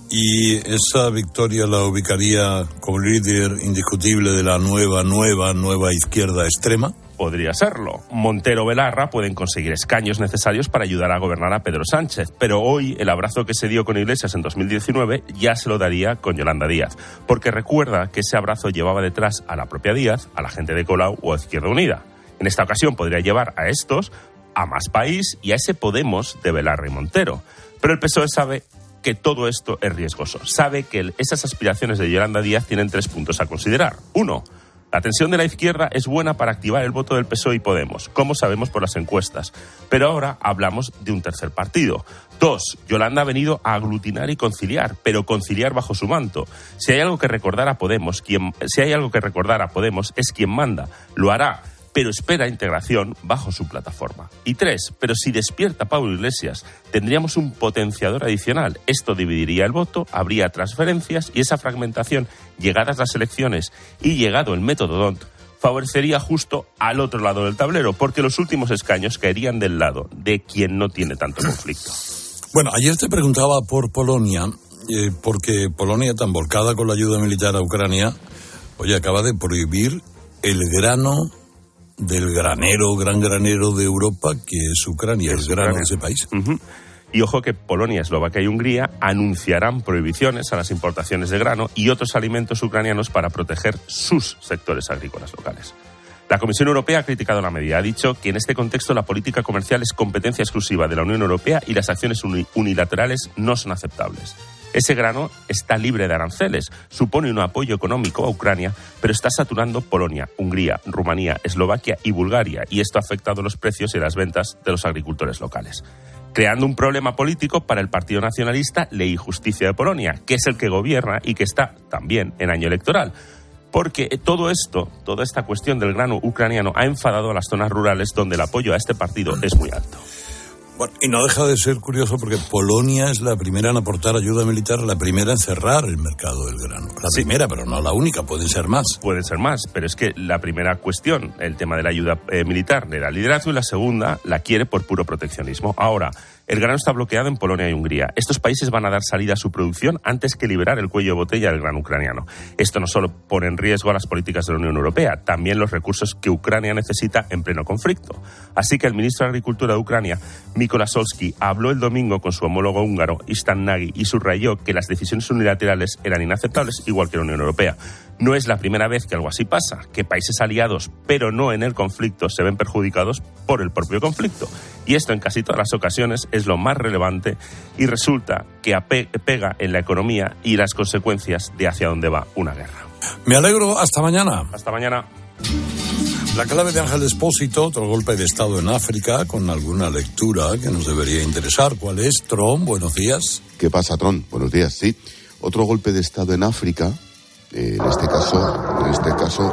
¿Y esa victoria la ubicaría como líder indiscutible de la nueva, nueva, nueva izquierda extrema? Podría serlo. Montero Belarra pueden conseguir escaños necesarios para ayudar a gobernar a Pedro Sánchez, pero hoy el abrazo que se dio con Iglesias en dos mil diecinueve ya se lo daría con Yolanda Díaz, porque recuerda que ese abrazo llevaba detrás a la propia Díaz, a la gente de Colau o a Izquierda Unida. En esta ocasión podría llevar a estos, a Más País y a ese Podemos de Belarra y Montero. Pero el P S O E sabe que todo esto es riesgoso. Sabe que esas aspiraciones de Yolanda Díaz tienen tres puntos a considerar. Uno, la tensión de la izquierda es buena para activar el voto del P S O E y Podemos, como sabemos por las encuestas. Pero ahora hablamos de un tercer partido. Dos, Yolanda ha venido a aglutinar y conciliar, pero conciliar bajo su manto. Si hay algo que recordar a Podemos, quien, si hay algo que recordar a Podemos es quien manda. Lo hará, pero espera integración bajo su plataforma. Y tres, pero si despierta Pablo Iglesias, tendríamos un potenciador adicional. Esto dividiría el voto, habría transferencias y esa fragmentación, llegadas las elecciones y llegado el método D O N T, favorecería justo al otro lado del tablero, porque los últimos escaños caerían del lado de quien no tiene tanto conflicto. Bueno, ayer te preguntaba por Polonia, eh, porque Polonia, tan volcada con la ayuda militar a Ucrania, oye, acaba de prohibir el grano del granero, gran granero de Europa, que es Ucrania, es el grano de ese país. Uh-huh. Y ojo que Polonia, Eslovaquia y Hungría anunciarán prohibiciones a las importaciones de grano y otros alimentos ucranianos para proteger sus sectores agrícolas locales. La Comisión Europea ha criticado la medida. Ha dicho que en este contexto la política comercial es competencia exclusiva de la Unión Europea y las acciones unilaterales no son aceptables. Ese grano está libre de aranceles, supone un apoyo económico a Ucrania, pero está saturando Polonia, Hungría, Rumanía, Eslovaquia y Bulgaria, y esto ha afectado los precios y las ventas de los agricultores locales, creando un problema político para el Partido Nacionalista Ley y Justicia de Polonia, que es el que gobierna y que está también en año electoral. Porque todo esto, toda esta cuestión del grano ucraniano ha enfadado a las zonas rurales donde el apoyo a este partido es muy alto. Bueno, y no deja de ser curioso porque Polonia es la primera en aportar ayuda militar, la primera en cerrar el mercado del grano. La sí. primera, pero no la única, pueden ser más. Pueden ser más, pero es que la primera cuestión, el tema de la ayuda eh, militar, le da liderazgo y la segunda la quiere por puro proteccionismo. Ahora, el grano está bloqueado en Polonia y Hungría. Estos países van a dar salida a su producción antes que liberar el cuello de botella del grano ucraniano. Esto no solo pone en riesgo a las políticas de la Unión Europea, también los recursos que Ucrania necesita en pleno conflicto. Así que el ministro de Agricultura de Ucrania, Mykola Solski, habló el domingo con su homólogo húngaro, István Nagy, y subrayó que las decisiones unilaterales eran inaceptables, igual que la Unión Europea. No es la primera vez que algo así pasa, que países aliados, pero no en el conflicto, se ven perjudicados por el propio conflicto. Y esto en casi todas las ocasiones es lo más relevante y resulta que ape- pega en la economía y las consecuencias de hacia dónde va una guerra. Me alegro, hasta mañana. Hasta mañana. La clave de Ángel Expósito, otro golpe de Estado en África, con alguna lectura que nos debería interesar. ¿Cuál es, Tron? Buenos días. ¿Qué pasa, Tron? Buenos días, sí. Otro golpe de Estado en África, eh, en este caso, en este caso,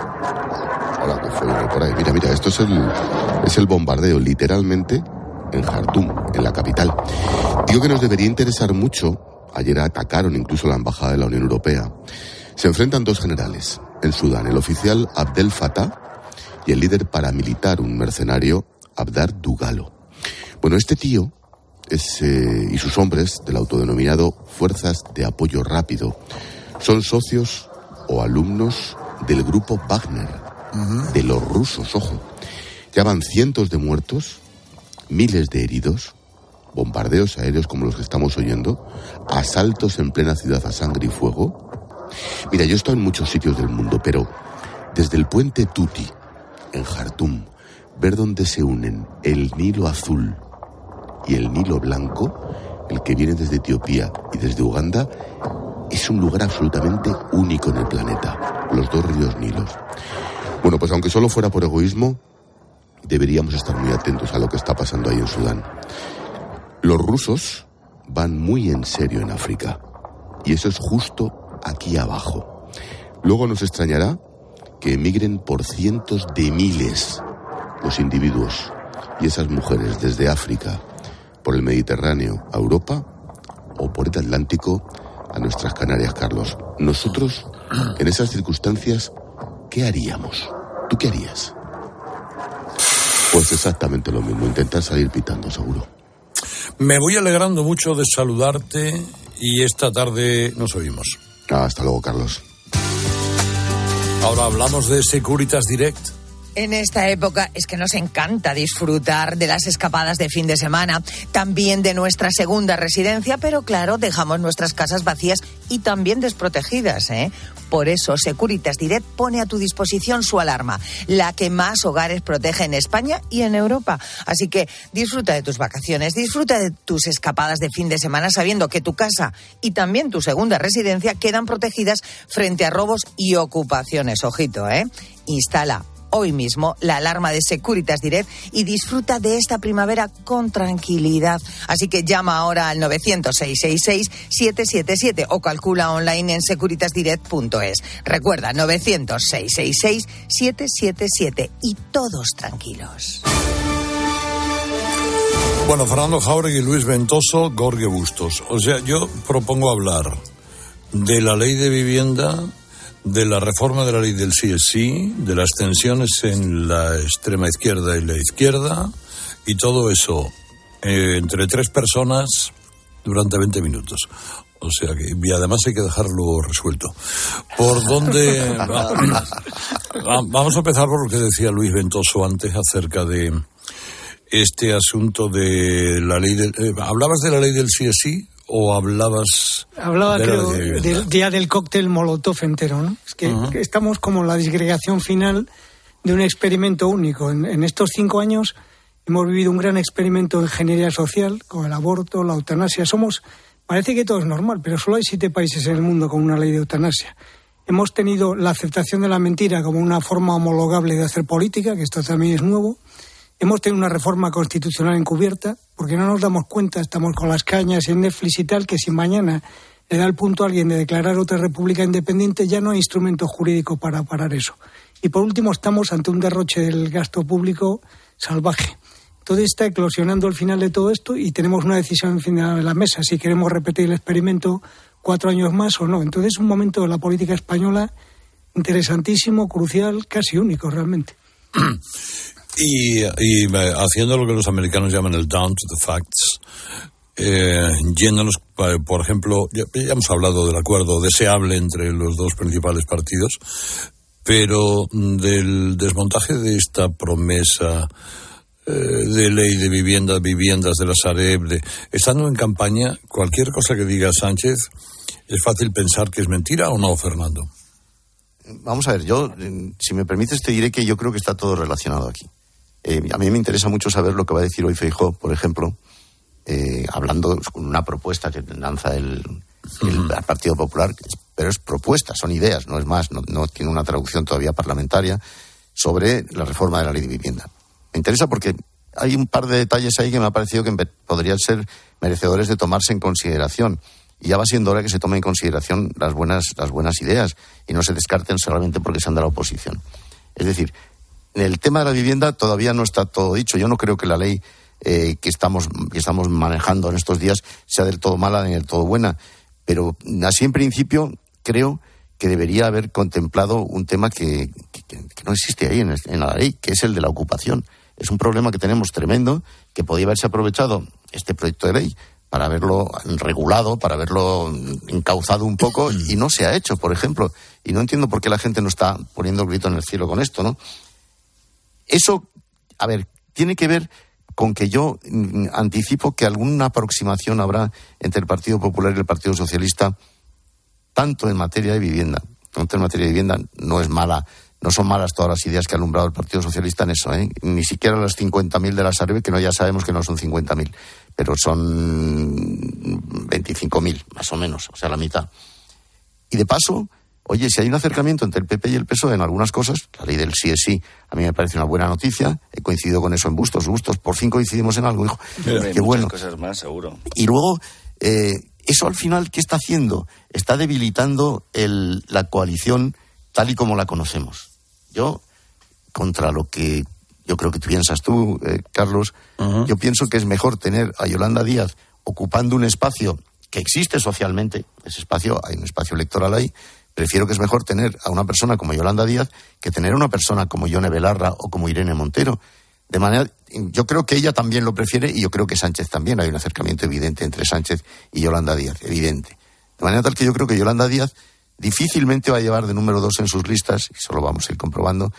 ahora que fue por ahí. Mira, mira, esto es el, es el bombardeo, literalmente, en Jartum, en la capital. Digo que nos debería interesar mucho. Ayer atacaron incluso la embajada de la Unión Europea. Se enfrentan dos generales en Sudán, el oficial Abdel Fattah y el líder paramilitar, un mercenario, Abdar Dugalo. Bueno, este tío es, eh, y sus hombres del autodenominado Fuerzas de Apoyo Rápido son socios o alumnos del grupo Wagner, uh-huh. de los rusos, ojo. Ya van cientos de muertos, miles de heridos, bombardeos aéreos como los que estamos oyendo, asaltos en plena ciudad a sangre y fuego. Mira, yo he estado en muchos sitios del mundo, pero desde el puente Tuti, en Jartum, ver dónde se unen el Nilo Azul y el Nilo Blanco, el que viene desde Etiopía y desde Uganda, es un lugar absolutamente único en el planeta, los dos ríos Nilos. Bueno, pues aunque solo fuera por egoísmo, deberíamos estar muy atentos a lo que está pasando ahí en Sudán. Los rusos van muy en serio en África, y eso es justo aquí abajo. Luego nos extrañará que emigren por cientos de miles los individuos y esas mujeres desde África, por el Mediterráneo a Europa o por el Atlántico a nuestras Canarias, Carlos. Nosotros, en esas circunstancias, ¿qué haríamos? ¿Tú qué harías? Pues exactamente lo mismo, intentar salir pitando, seguro. Me voy alegrando mucho de saludarte y esta tarde nos oímos. Ah, hasta luego, Carlos. Ahora hablamos de Securitas Direct. En esta época es que nos encanta disfrutar de las escapadas de fin de semana, también de nuestra segunda residencia, pero claro, dejamos nuestras casas vacías y también desprotegidas, ¿eh? Por eso Securitas Direct pone a tu disposición su alarma, la que más hogares protege en España y en Europa. Así que disfruta de tus vacaciones, disfruta de tus escapadas de fin de semana sabiendo que tu casa y también tu segunda residencia quedan protegidas frente a robos y ocupaciones. Ojito, ¿eh? Instala hoy mismo la alarma de Securitas Direct y disfruta de esta primavera con tranquilidad. Así que llama ahora al nueve cero cero, seis seis seis, siete siete siete o calcula online en securitas direct punto es. Recuerda, nueve cero cero, seis seis seis, siete siete siete y todos tranquilos. Bueno, Fernando Jáuregui, Luis Ventoso, Jorge Bustos. O sea, yo propongo hablar de la ley de vivienda, de la reforma de la ley del sí es sí, de las tensiones en la extrema izquierda y la izquierda, y todo eso eh, entre tres personas durante veinte minutos. O sea que, y además hay que dejarlo resuelto. ¿Por dónde? Vamos a empezar por lo que decía Luis Ventoso antes acerca de este asunto de la ley del... Eh, ¿Hablabas de la ley del sí es sí? ¿O hablabas...? Hablaba, de creo, de del día del cóctel Molotov entero, ¿no? Es que, uh-huh. que estamos como en la disgregación final de un experimento único. En, en estos cinco años hemos vivido un gran experimento de ingeniería social, con el aborto, la eutanasia. Somos... Parece que todo es normal, pero solo hay siete países en el mundo con una ley de eutanasia. Hemos tenido la aceptación de la mentira como una forma homologable de hacer política, que esto también es nuevo. Hemos tenido una reforma constitucional encubierta, porque no nos damos cuenta, estamos con las cañas y en Netflix y tal, que si mañana le da el punto a alguien de declarar otra república independiente, ya no hay instrumento jurídico para parar eso. Y por último, estamos ante un derroche del gasto público salvaje. Entonces está eclosionando el final de todo esto y tenemos una decisión final en la mesa, si queremos repetir el experimento cuatro años más o no. Entonces es un momento de la política española interesantísimo, crucial, casi único realmente. Y, y haciendo lo que los americanos llaman el down to the facts, eh, yéndonos, por ejemplo, ya, ya hemos hablado del acuerdo deseable entre los dos principales partidos, pero del desmontaje de esta promesa eh, de ley de vivienda, viviendas de la Sareb, de, estando en campaña, cualquier cosa que diga Sánchez, es fácil pensar que es mentira o no, Fernando. Vamos a ver, yo, si me permites, te diré que yo creo que está todo relacionado aquí. Eh, a mí me interesa mucho saber lo que va a decir hoy Feijóo, por ejemplo, eh, hablando con una propuesta que lanza el, el, el Partido Popular, pero es propuesta, son ideas, no es más, no, no tiene una traducción todavía parlamentaria sobre la reforma de la ley de vivienda. Me interesa porque hay un par de detalles ahí que me ha parecido que podrían ser merecedores de tomarse en consideración. Y ya va siendo hora que se tomen en consideración las buenas, las buenas ideas y no se descarten solamente porque sean de la oposición. Es decir, en el tema de la vivienda todavía no está todo dicho. Yo no creo que la ley eh, que estamos que estamos manejando en estos días sea del todo mala ni del todo buena. Pero así en principio creo que debería haber contemplado un tema que, que, que no existe ahí en, el, en la ley, que es el de la ocupación. Es un problema que tenemos tremendo, que podía haberse aprovechado este proyecto de ley para haberlo regulado, para haberlo encauzado un poco, y no se ha hecho, por ejemplo. Y no entiendo por qué la gente no está poniendo el grito en el cielo con esto, ¿no? Eso, a ver, tiene que ver con que yo anticipo que alguna aproximación habrá entre el Partido Popular y el Partido Socialista, tanto en materia de vivienda. Tanto en materia de vivienda no es mala, no son malas todas las ideas que ha alumbrado el Partido Socialista en eso, ¿eh? Ni siquiera las cincuenta mil de la Sareb, que no, ya sabemos que no son cincuenta mil, pero son veinticinco mil, más o menos, o sea, la mitad. Y de paso, oye, si hay un acercamiento entre el P P y el P S O E en algunas cosas, la ley del sí es sí, a mí me parece una buena noticia, he coincidido con eso en Bustos, Bustos, por fin coincidimos en algo, hijo, Hombre, qué bueno. Muchas cosas más, seguro. Y luego, eh, eso al final, ¿qué está haciendo? Está debilitando el, la coalición tal y como la conocemos. Yo, contra lo que yo creo que tú piensas tú, eh, Carlos, uh-huh. yo pienso que es mejor tener a Yolanda Díaz ocupando un espacio que existe socialmente, ese espacio, hay un espacio electoral ahí, prefiero que es mejor tener a una persona como Yolanda Díaz que tener a una persona como Yone Belarra o como Irene Montero. De manera, yo creo que ella también lo prefiere y yo creo que Sánchez también. Hay un acercamiento evidente entre Sánchez y Yolanda Díaz, evidente. De manera tal que yo creo que Yolanda Díaz difícilmente va a llevar de número dos en sus listas, y eso lo vamos a ir comprobando,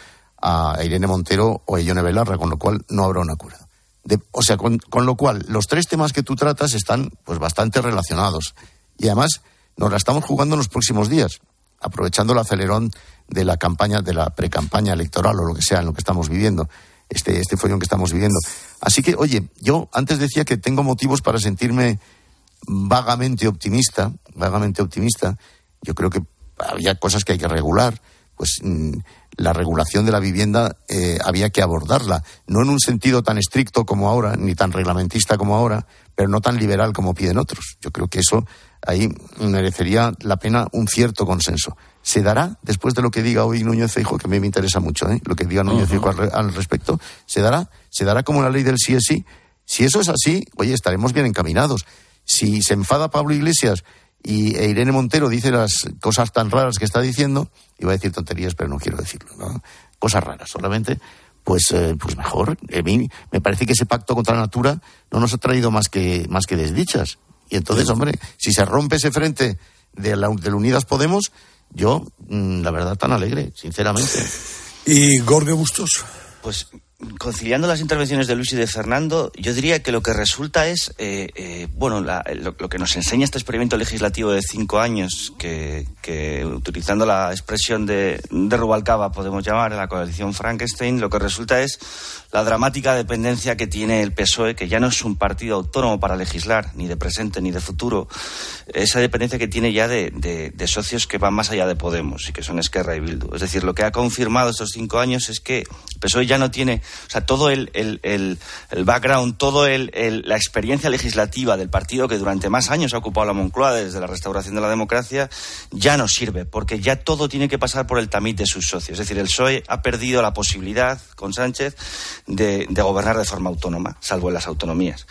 a Irene Montero o a Yone Belarra, con lo cual no habrá un acuerdo. De, o sea, con, con lo cual, los tres temas que tú tratas están pues bastante relacionados. Y además, nos la estamos jugando en los próximos días, aprovechando el acelerón de la campaña, de la precampaña electoral o lo que sea en lo que estamos viviendo, este, este follón que estamos viviendo. Así que, oye, yo antes decía que tengo motivos para sentirme vagamente optimista, vagamente optimista. Yo creo que había cosas que hay que regular, pues mmm, la regulación de la vivienda eh, había que abordarla, no en un sentido tan estricto como ahora, ni tan reglamentista como ahora, pero no tan liberal como piden otros. Yo creo que eso ahí merecería la pena un cierto consenso. ¿Se dará, después de lo que diga hoy Núñez Feijóo, que a mí me interesa mucho, ¿eh? lo que diga Núñez uh-huh. Feijóo al, al respecto, ¿se dará? ¿Se dará como la ley del sí es sí? Si eso es así, oye, estaremos bien encaminados. Si se enfada Pablo Iglesias y e Irene Montero dice las cosas tan raras que está diciendo, iba a decir tonterías, pero no quiero decirlo, ¿no? Cosas raras solamente, pues, eh, pues mejor. A mí me parece que ese pacto contra la natura no nos ha traído más que, más que desdichas. Y entonces, sí. hombre, si se rompe ese frente de la, de la Unidas Podemos, yo, mmm, la verdad, tan alegre, sinceramente. ¿Y Jorge Bustos? Pues conciliando las intervenciones de Luis y de Fernando, yo diría que lo que resulta es, eh, eh, bueno, la, lo, lo que nos enseña este experimento legislativo de cinco años, que, que utilizando la expresión de, de Rubalcaba podemos llamar la coalición Frankenstein, lo que resulta es la dramática dependencia que tiene el P S O E, que ya no es un partido autónomo para legislar, ni de presente ni de futuro, esa dependencia que tiene ya de, de, de socios que van más allá de Podemos y que son Esquerra y Bildu. Es decir, lo que ha confirmado estos cinco años es que el P S O E ya no tiene, o sea, todo el, el, el, el background, todo el, el, la experiencia legislativa del partido que durante más años ha ocupado la Moncloa desde la restauración de la democracia, ya no sirve, porque ya todo tiene que pasar por el tamiz de sus socios. Es decir, el P S O E ha perdido la posibilidad, con Sánchez, de, de gobernar de forma autónoma, salvo en las autonomías.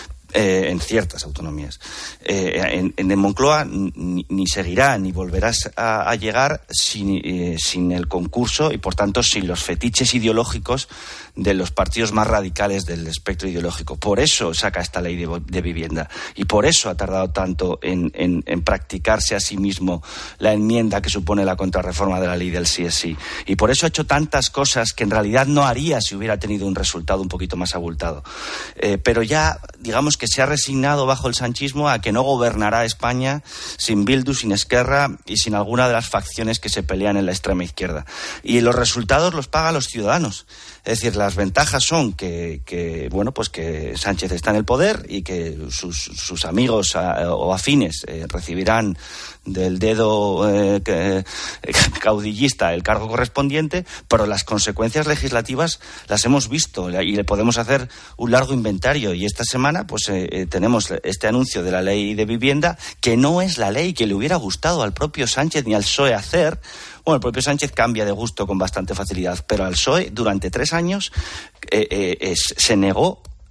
Eh, en ciertas autonomías. Eh, en, en Moncloa ni, ni seguirá ni volverás a, a llegar sin, eh, sin el concurso y, por tanto, sin los fetiches ideológicos de los partidos más radicales del espectro ideológico. Por eso saca esta ley de, de vivienda y por eso ha tardado tanto en, en, en practicarse a sí mismo la enmienda que supone la contrarreforma de la ley del sí es sí. Y por eso ha hecho tantas cosas que en realidad no haría si hubiera tenido un resultado un poquito más abultado. Eh, pero ya, digamos que se ha resignado bajo el sanchismo a que no gobernará España sin Bildu, sin Esquerra y sin alguna de las facciones que se pelean en la extrema izquierda. Y los resultados los pagan los ciudadanos. Es decir, las ventajas son que, que bueno, pues que Sánchez está en el poder y que sus, sus amigos a, o afines eh, recibirán del dedo eh, que, eh, caudillista el cargo correspondiente, pero las consecuencias legislativas las hemos visto y le podemos hacer un largo inventario. Y esta semana pues eh, eh, tenemos este anuncio de la ley de vivienda, que no es la ley que le hubiera gustado al propio Sánchez ni al P S O E hacer. Bueno, el propio Sánchez cambia de gusto con bastante facilidad, pero al P S O E durante tres años eh, eh, es, se negó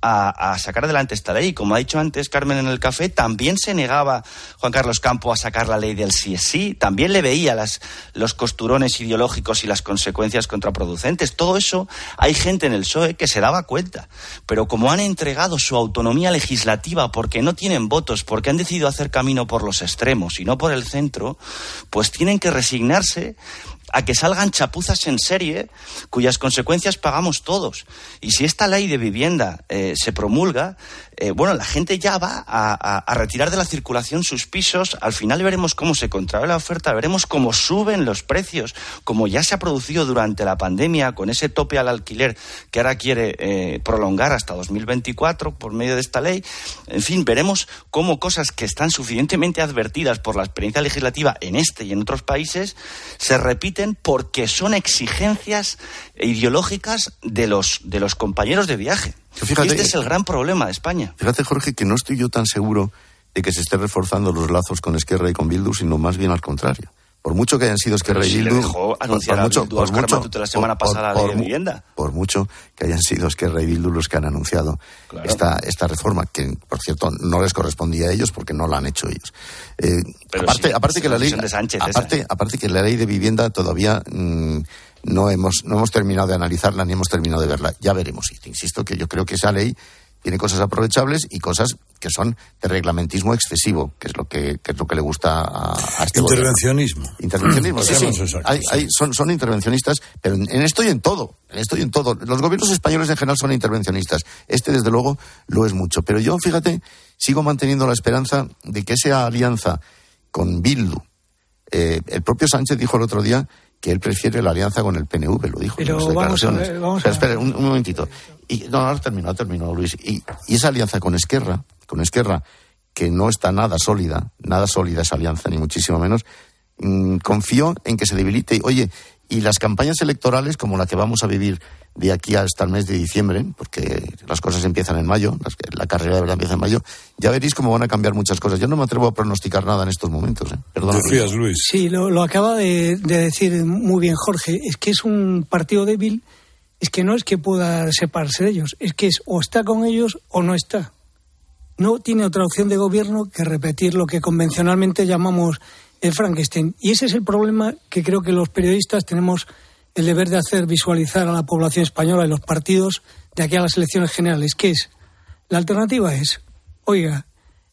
a, a sacar adelante esta ley. Como ha dicho antes Carmen en el café, también se negaba Juan Carlos Campo a sacar la ley del sí es sí, también le veía las, los costurones ideológicos y las consecuencias contraproducentes. Todo eso hay gente en el P S O E que se daba cuenta, pero como han entregado su autonomía legislativa porque no tienen votos, porque han decidido hacer camino por los extremos y no por el centro, pues tienen que resignarse a que salgan chapuzas en serie cuyas consecuencias pagamos todos. Y si esta ley de vivienda eh, se promulga, eh, bueno, la gente ya va a, a, a retirar de la circulación sus pisos. Al final veremos cómo se contrae la oferta, veremos cómo suben los precios, como ya se ha producido durante la pandemia con ese tope al alquiler que ahora quiere eh, prolongar hasta dos mil veinticuatro por medio de esta ley. En fin, veremos cómo cosas que están suficientemente advertidas por la experiencia legislativa en este y en otros países se repiten porque son exigencias ideológicas de los, de los compañeros de viaje. Fíjate, y este es el gran problema de España. Fíjate, Jorge, que no estoy yo tan seguro de que se esté reforzando los lazos con Esquerra y con Bildu, sino más bien al contrario. Por mucho que hayan sido Esquerra Pero y si Bildu... le dejó anunciar por, por a mucho, Bildu, por Óscar mucho, Matute la semana por, pasada por, la ley de por, vivienda. Por mucho que hayan sido Esquerra y Bildu los que han anunciado claro. esta, esta reforma, que, por cierto, no les correspondía a ellos porque no la han hecho ellos. Eh, aparte, sí, aparte que la ley... de Sánchez, aparte, aparte que la ley de vivienda todavía... Mmm, no hemos no hemos terminado de analizarla ni hemos terminado de verla. Ya veremos. Y te insisto que yo creo que esa ley tiene cosas aprovechables y cosas que son de reglamentismo excesivo, que es lo que, que es lo que le gusta a, a este intervencionismo. Gobierno. Intervencionismo. Sí, sí. Exacto, hay, sí. hay, son, son intervencionistas, pero en, en esto y en todo. En esto y en todo. Los gobiernos españoles en general son intervencionistas. Este, desde luego, lo es mucho. Pero yo, fíjate, sigo manteniendo la esperanza de que esa alianza con Bildu, eh, el propio Sánchez dijo el otro día que él prefiere la alianza con el P N V, lo dijo. Pero en las vamos a declaraciones. ver, vamos Pero a espera, un, un momentito. Y, no, ahora terminó, terminó, Luis. Y, y esa alianza con Esquerra, con Esquerra, que no está nada sólida, nada sólida esa alianza, ni muchísimo menos, mmm, confío en que se debilite. Oye, y las campañas electorales, como la que vamos a vivir de aquí hasta el mes de diciembre, porque las cosas empiezan en mayo, las, la carrera de verdad empieza en mayo, ya veréis cómo van a cambiar muchas cosas. Yo no me atrevo a pronosticar nada en estos momentos. ¿eh? Perdón. Decías, Luis. Sí, lo, lo acaba de, de decir muy bien Jorge. Es que es un partido débil, es que no es que pueda separarse de ellos, es que es o está con ellos o no está. No tiene otra opción de gobierno que repetir lo que convencionalmente llamamos el Frankenstein. Y ese es el problema que creo que los periodistas tenemos el deber de hacer visualizar a la población española y los partidos de aquí a las elecciones generales, que es, la alternativa es, oiga,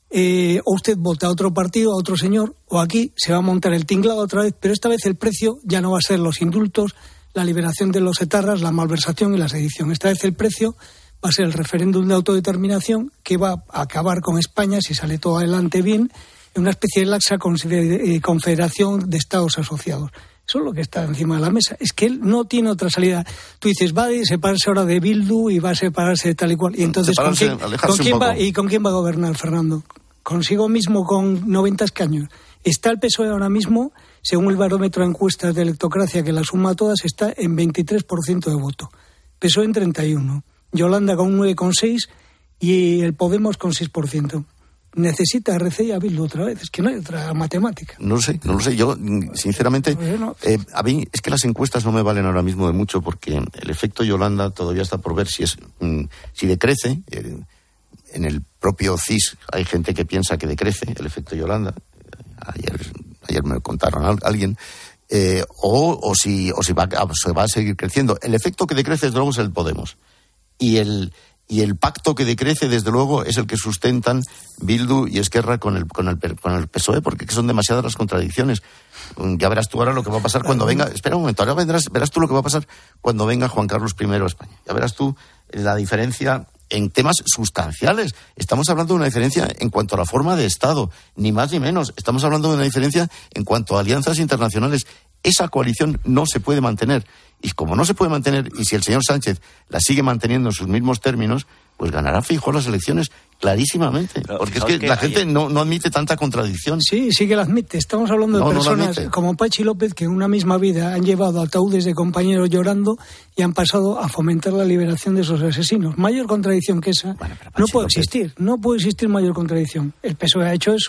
eh, o usted vota a otro partido, a otro señor, o aquí se va a montar el tinglado otra vez, pero esta vez el precio ya no va a ser los indultos, la liberación de los etarras, la malversación y la sedición. Esta vez el precio va a ser el referéndum de autodeterminación que va a acabar con España, si sale todo adelante bien, en una especie de laxa confederación de Estados asociados. Eso es lo que está encima de la mesa. Es que él no tiene otra salida. Tú dices, va a separarse ahora de Bildu y va a separarse de tal y cual. Y entonces, ¿con quién, ¿con quién va, ¿y con quién va a gobernar, Fernando? ¿Consigo mismo con noventa escaños? Está el P S O E ahora mismo, según el barómetro de encuestas de electocracia, que la suma todas, está en veintitrés por ciento de voto. P S O E en treinta y uno. Yolanda con nueve coma seis y el Podemos con seis por ciento. Necesita R C y a Bildu otra vez, es que no hay otra matemática. No lo sé, no lo sé. Yo, sinceramente, no. eh, a mí es que las encuestas no me valen ahora mismo de mucho porque el efecto Yolanda todavía está por ver si es mm, si decrece. Eh, en el propio C I S hay gente que piensa que decrece el efecto Yolanda. Ayer, ayer me lo contaron a alguien. Eh, o, o si, o si va, se va a seguir creciendo. El efecto que decrece, desde luego, es el Podemos. Y el... Y el pacto que decrece, desde luego, es el que sustentan Bildu y Esquerra con el, con el, con el P S O E, porque son demasiadas las contradicciones. Ya verás tú ahora lo que va a pasar cuando venga... Espera un momento, ahora vendrás, verás tú lo que va a pasar cuando venga Juan Carlos primero a España. Ya verás tú la diferencia en temas sustanciales. Estamos hablando de una diferencia en cuanto a la forma de Estado, ni más ni menos. Estamos hablando de una diferencia en cuanto a alianzas internacionales. Esa coalición no se puede mantener. Y como no se puede mantener, y si el señor Sánchez la sigue manteniendo en sus mismos términos, pues ganará Feijóo las elecciones clarísimamente. Pero porque es que, que la hay... gente no, no admite tanta contradicción. Sí, sí que la admite. Estamos hablando de no, personas no como Pachi López que en una misma vida han llevado ataúdes de compañeros llorando y han pasado a fomentar la liberación de esos asesinos. Mayor contradicción que esa bueno, no puede López... existir. No puede existir mayor contradicción. El P S O E ha hecho eso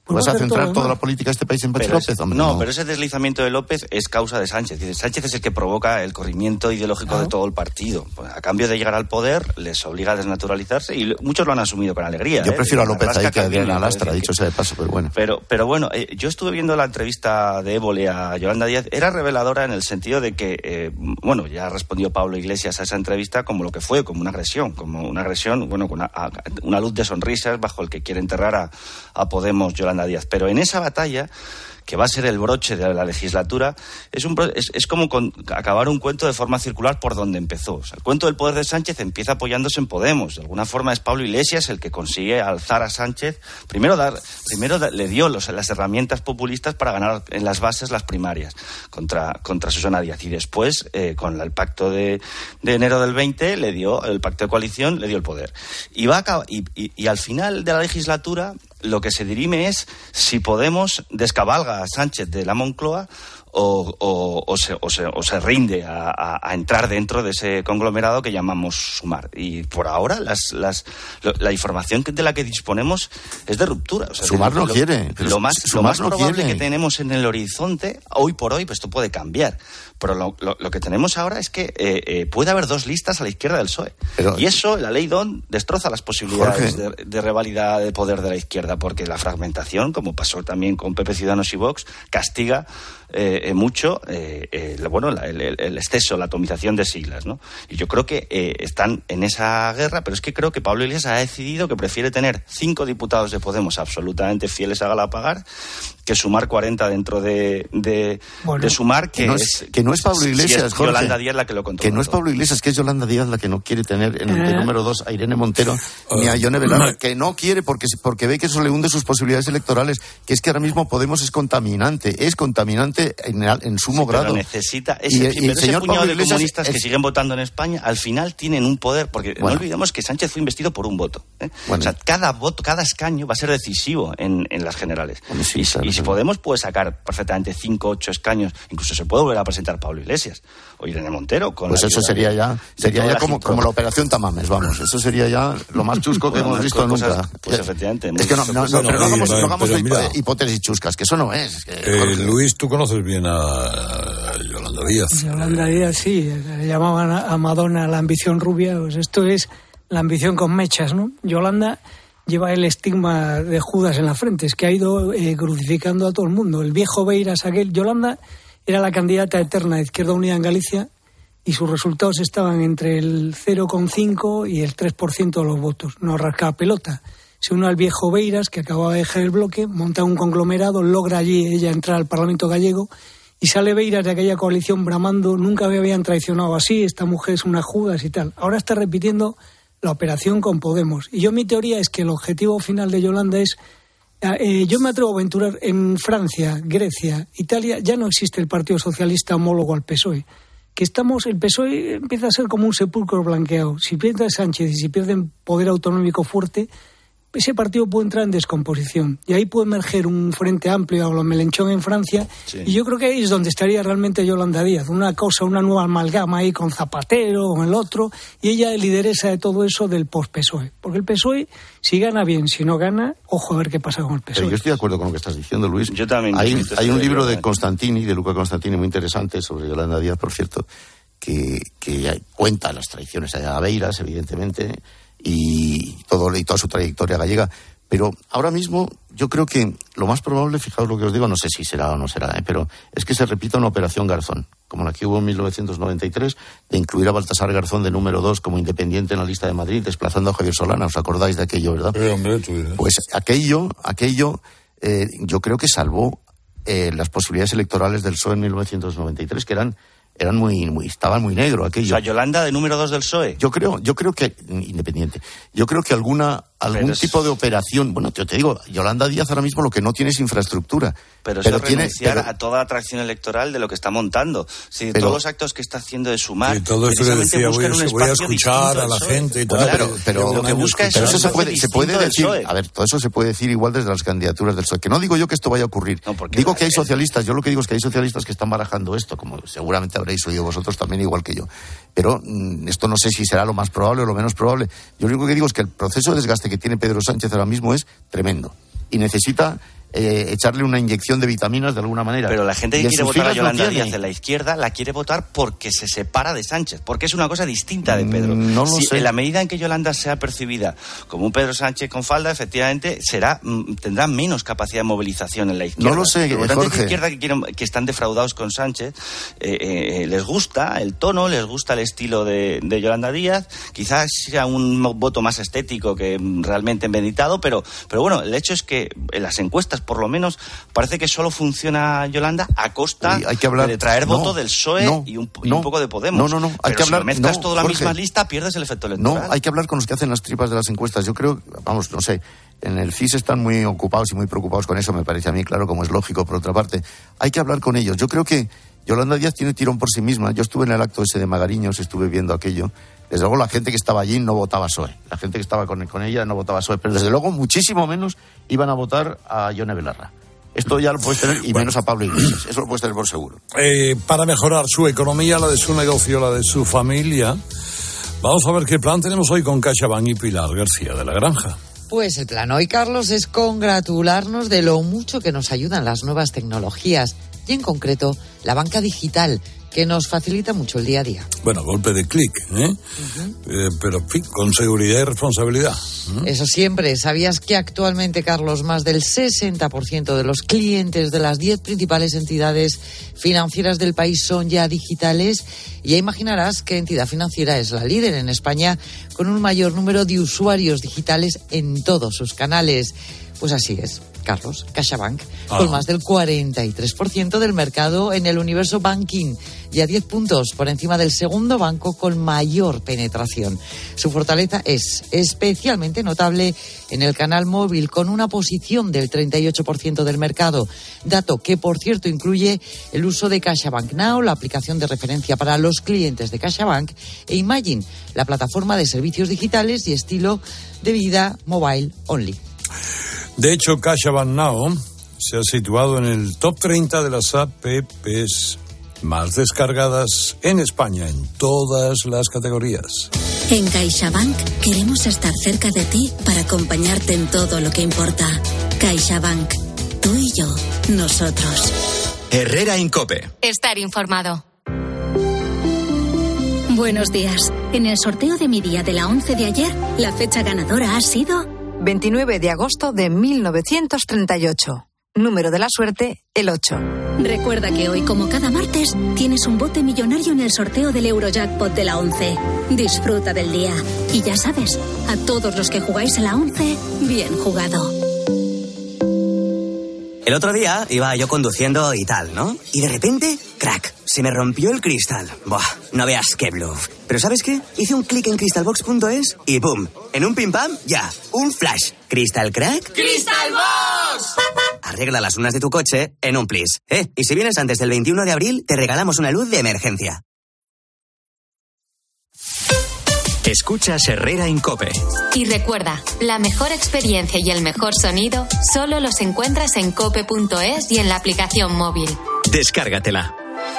¿Vas a centrar todo, toda ¿no? la política de este país en Pachi Pero López? ese, Hombre, no, no, pero ese deslizamiento de López es causa de Sánchez. Dice, Sánchez es el que provoca el corrimiento ideológico claro. de todo el partido. Pues, a cambio de llegar al poder, les obliga a desnaturalizarse y muchos lo han asumido con alegría. Yo ¿eh? prefiero a López ahí que a Adriana Lastra, que... dicho sea de paso, pero bueno. Pero, pero bueno, eh, yo estuve viendo la entrevista de Évole a Yolanda Díaz. Era reveladora en el sentido de que, eh, bueno, ya respondió Pablo Iglesias a esa entrevista como lo que fue, como una agresión, como una agresión, bueno, con una, una luz de sonrisas bajo el que quiere enterrar a, a Podemos Yolanda Díaz. Pero en esa batalla, que va a ser el broche de la legislatura, es, un, es, es como con, acabar un cuento de forma circular por donde empezó. O sea, el cuento del poder de Sánchez empieza apoyándose en Podemos. De alguna forma es Pablo Iglesias el que consigue alzar a Sánchez. Primero, dar, primero da, le dio los, las herramientas populistas para ganar en las bases las primarias contra, contra Susana Díaz. Y después, eh, con el pacto de, de enero del veinte, le dio el pacto de coalición, le dio el poder. Y, va a, y, y, y al final de la legislatura, lo que se dirime es si Podemos descabalga a Sánchez de la Moncloa o, o, o, se, o, se, o se rinde a, a, a entrar dentro de ese conglomerado que llamamos Sumar. Y por ahora las, las, lo, la información de la que disponemos es de ruptura. O sea, Sumar no lo, quiere. Lo más, lo más no probable quiere. que tenemos en el horizonte, hoy por hoy, pues esto puede cambiar. Pero lo, lo, lo que tenemos ahora es que eh, eh, puede haber dos listas a la izquierda del P S O E. Pero, y eso, la ley D O N, destroza las posibilidades de, de revalida de poder de la izquierda, porque la fragmentación, como pasó también con P P, Ciudadanos y Vox, castiga eh, eh, mucho eh, eh, bueno, la, el, el exceso, la atomización de siglas, ¿no? Y yo creo que eh, están en esa guerra, pero es que creo que Pablo Iglesias ha decidido que prefiere tener cinco diputados de Podemos absolutamente fieles a Galapagar que sumar cuarenta dentro de, de, bueno, de Sumar, que, que, no es, es, que no es Pablo Iglesias, si es Jorge, Yolanda Díaz la que lo controla. Que no es Pablo Iglesias, que es Yolanda Díaz la que no quiere tener en el eh. número dos a Irene Montero uh, ni a Yone Belarra, que no quiere porque, porque ve que eso le hunde sus posibilidades electorales, que es que ahora mismo Podemos es contaminante, es contaminante en, en sumo sí, grado. Pero necesita ese, y, sí, y pero el ese señor puñado Pablo de Iglesias comunistas es... que siguen votando en España, al final tienen un poder, porque bueno. no olvidemos que Sánchez fue investido por un voto. ¿eh? Bueno. O sea, cada voto, cada escaño va a ser decisivo en, en las generales. Bueno, sí, y, claro, y si Podemos puede sacar perfectamente cinco, ocho escaños, incluso se puede volver a presentar Pablo Iglesias o Irene Montero. Con pues eso sería ya, sería ya como, como la operación Tamames, vamos. Eso sería ya lo más chusco que bueno, hemos visto cosas, nunca. Pues efectivamente. Es que no, no, no, pero no hagamos, no hagamos hipótesis chuscas, que eso no es. Que, eh, Luis, tú conoces bien a Yolanda Díaz. Yolanda Díaz, sí. Le llamaban a Madonna la ambición rubia. Pues esto es la ambición con mechas, ¿no? Yolanda lleva el estigma de Judas en la frente, es que ha ido eh, crucificando a todo el mundo. El viejo Beiras, aquel. Yolanda era la candidata eterna de Izquierda Unida en Galicia y sus resultados estaban entre el cero coma cinco y el tres por ciento de los votos. No rascaba pelota. Se une al viejo Beiras, que acababa de dejar el bloque, monta un conglomerado, logra allí ella entrar al Parlamento gallego y sale Beiras de aquella coalición bramando, nunca me habían traicionado así, esta mujer es una Judas y tal. Ahora está repitiendo la operación con Podemos. Y yo mi teoría es que el objetivo final de Yolanda es, eh, yo me atrevo a aventurar, en Francia, Grecia, Italia, ya no existe el Partido Socialista homólogo al P S O E. Que estamos, el P S O E empieza a ser como un sepulcro blanqueado. Si pierde Sánchez y si pierden poder autonómico fuerte, ese partido puede entrar en descomposición y ahí puede emerger un frente amplio a lo Melenchón en Francia sí. Y yo creo que ahí es donde estaría realmente Yolanda Díaz, una cosa, una nueva amalgama ahí con Zapatero, con el otro, y ella es lideresa de todo eso del post-P S O E, porque el P S O E si gana bien, si no gana, ojo a ver qué pasa con el P S O E. Pero yo estoy de acuerdo con lo que estás diciendo, Luis. Yo también. Hay, hay un libro de Constantini, de Luca Constantini, muy interesante sobre Yolanda Díaz, por cierto, que, que cuenta las traiciones a Beiras, evidentemente, y todo y toda su trayectoria gallega, pero ahora mismo yo creo que lo más probable, fijaos lo que os digo, no sé si será o no será, ¿eh? pero es que se repita una operación Garzón, como la que hubo en mil novecientos noventa y tres, de incluir a Baltasar Garzón de número dos como independiente en la lista de Madrid, desplazando a Javier Solana. ¿Os acordáis de aquello, verdad? Eh, hombre, tú dices. Pues aquello, aquello eh, yo creo que salvó eh, las posibilidades electorales del P S O E en mil novecientos noventa y tres, que eran eran muy, muy, estaban muy negro aquello. O sea, Yolanda de número dos del P S O E. Yo creo, yo creo que, independiente, yo creo que alguna, algún es... tipo de operación, bueno, yo te digo, Yolanda Díaz ahora mismo lo que no tiene es infraestructura. Pero, pero eso tiene, renunciar pero... a toda atracción electoral de lo que está montando. Si pero... todos los actos que está haciendo de Sumar, y todo esto le decía, voy, a, voy a escuchar a la gente y tal. Bueno, pero, pero, lo que busca es pero eso se puede, se puede decir, a ver, todo eso se puede decir igual desde las candidaturas del P S O E. Que no digo yo que esto vaya a ocurrir. No, digo que hay socialistas, yo lo que digo es que hay socialistas que están barajando esto, como seguramente habréis oído vosotros también igual que yo. Pero mmm, esto no sé si será lo más probable o lo menos probable. Yo lo único que digo es que el proceso de desgaste que tiene Pedro Sánchez ahora mismo es tremendo. Y necesita eh, echarle una inyección de vitaminas de alguna manera. Pero la gente que quiere votar a Yolanda no Díaz de la izquierda la quiere votar porque se separa de Sánchez, porque es una cosa distinta de Pedro. No lo si, sé. En la medida en que Yolanda sea percibida como un Pedro Sánchez con falda, efectivamente será tendrá menos capacidad de movilización en la izquierda. No lo sé, Los votantes Jorge. de izquierda que, quieren, que están defraudados con Sánchez, eh, eh, les gusta el tono, les gusta el estilo de, de Yolanda Díaz, quizás sea un voto más estético que realmente meditado, pero, pero bueno, el hecho es que en las encuestas, por lo menos, parece que solo funciona Yolanda a costa hay que hablar, de traer no, voto del P S O E no, y, un, y no, un poco de Podemos. No, no, no, hay pero que si hablar, lo mezclas no, todo en la Jorge, misma lista, pierdes el efecto electoral. No, hay que hablar con los que hacen las tripas de las encuestas. Yo creo, vamos, no sé, en el C I S están muy ocupados y muy preocupados con eso, me parece a mí, claro, como es lógico, por otra parte. Hay que hablar con ellos. Yo creo que Yolanda Díaz tiene tirón por sí misma. Yo estuve en el acto ese de Magariños, estuve viendo aquello. Desde luego la gente que estaba allí no votaba P S O E. La gente que estaba con, con ella no votaba P S O E. Pero desde luego muchísimo menos iban a votar a Ione Belarra. Esto ya lo puedes tener, y bueno, menos a Pablo Iglesias. Eso lo puedes tener por seguro. Eh, para mejorar su economía, la de su negocio, la de su familia, vamos a ver qué plan tenemos hoy con CaixaBank y Pilar García de la Granja. Pues el plan hoy, Carlos, es congratularnos de lo mucho que nos ayudan las nuevas tecnologías y, en concreto, la banca digital, que nos facilita mucho el día a día. Bueno, golpe de clic, ¿eh? Uh-huh. eh pero, en fin, con seguridad y responsabilidad. ¿Mm? Eso siempre. ¿Sabías que actualmente, Carlos, más del sesenta por ciento de los clientes de las diez principales entidades financieras del país son ya digitales? Y ya imaginarás qué entidad financiera es la líder en España, con un mayor número de usuarios digitales en todos sus canales. Pues así es, Carlos, CaixaBank, ah. con más del cuarenta y tres por ciento del mercado en el universo banking y a diez puntos por encima del segundo banco con mayor penetración. Su fortaleza es especialmente notable en el canal móvil, con una posición del treinta y ocho por ciento del mercado, dato que, por cierto, incluye el uso de CaixaBank Now, la aplicación de referencia para los clientes de CaixaBank, e Imagine, la plataforma de servicios digitales y estilo de vida mobile only. De hecho, CaixaBank Now se ha situado en el top treinta de las apps más descargadas en España, en todas las categorías. En CaixaBank queremos estar cerca de ti para acompañarte en todo lo que importa. CaixaBank, tú y yo, nosotros. Herrera Incope. Estar informado. Buenos días. En el sorteo de mi día de la once de ayer, la fecha ganadora ha sido veintinueve de agosto de mil novecientos treinta y ocho. Número de la suerte, el ocho. Recuerda que hoy, como cada martes, tienes un bote millonario en el sorteo del Eurojackpot de la once. Disfruta del día. Y ya sabes, a todos los que jugáis a la once, bien jugado. El otro día iba yo conduciendo y tal, ¿no? Y de repente, crack, se me rompió el cristal. Buah, no veas qué bluff. Pero ¿sabes qué? Hice un clic en crystalbox punto es y ¡pum! En un pim pam, ya, un flash. ¿Crystal crack? ¡Crystalbox! Arregla las lunas de tu coche en un plis. ¿Eh? Y si vienes antes del veintiuno de abril, te regalamos una luz de emergencia. Escuchas Herrera Incope. Y recuerda, la mejor experiencia y el mejor sonido solo los encuentras en cope punto es y en la aplicación móvil. Descárgatela.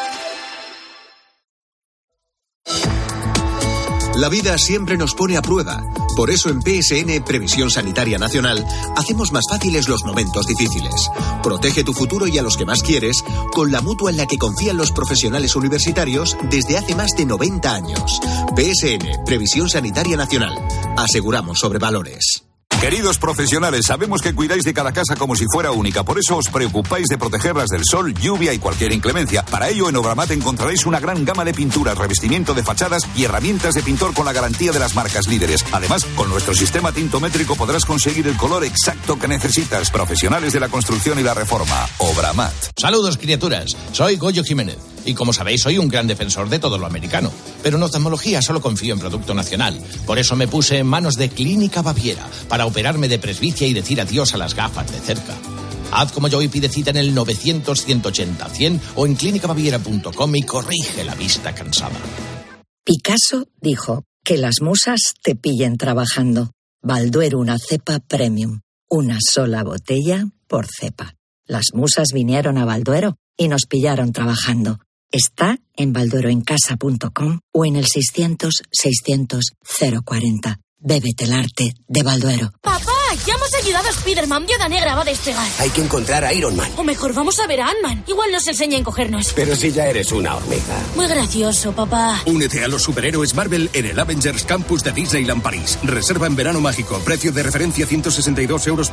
La vida siempre nos pone a prueba. Por eso en P S N, Previsión Sanitaria Nacional, hacemos más fáciles los momentos difíciles. Protege tu futuro y a los que más quieres con la mutua en la que confían los profesionales universitarios desde hace más de noventa años. P S N, Previsión Sanitaria Nacional. Aseguramos sobre valores. Queridos profesionales, sabemos que cuidáis de cada casa como si fuera única, por eso os preocupáis de protegerlas del sol, lluvia y cualquier inclemencia. Para ello, en Obramat encontraréis una gran gama de pinturas, revestimiento de fachadas y herramientas de pintor con la garantía de las marcas líderes. Además, con nuestro sistema tintométrico podrás conseguir el color exacto que necesitas. Profesionales de la construcción y la reforma. Obramat. Saludos, criaturas. Soy Goyo Jiménez. Y como sabéis, soy un gran defensor de todo lo americano. Pero en oftalmología solo confío en producto nacional. Por eso me puse en manos de Clínica Baviera para operarme de presbicia y decir adiós a las gafas de cerca. Haz como yo y pide cita en el novecientos, ciento ochenta, cien o en clínica baviera punto com y corrige la vista cansada. Picasso dijo que las musas te pillen trabajando. Balduero, una cepa premium. Una sola botella por cepa. Las musas vinieron a Balduero y nos pillaron trabajando. Está en balduero en casa punto com o en el seiscientos, seiscientos, cero cuarenta. Bébete el arte de Balduero. ¡Papá! ¡Ya hemos ayudado a Spider-Man. Viuda Negra va a despegar. Hay que encontrar a Iron Man. O mejor, vamos a ver a Ant-Man. Igual nos enseña a encogernos. Pero si ya eres una hormiga. Muy gracioso, papá. Únete a los superhéroes Marvel en el Avengers Campus de Disneyland París. Reserva en verano mágico. Precio de referencia ciento sesenta y dos euros.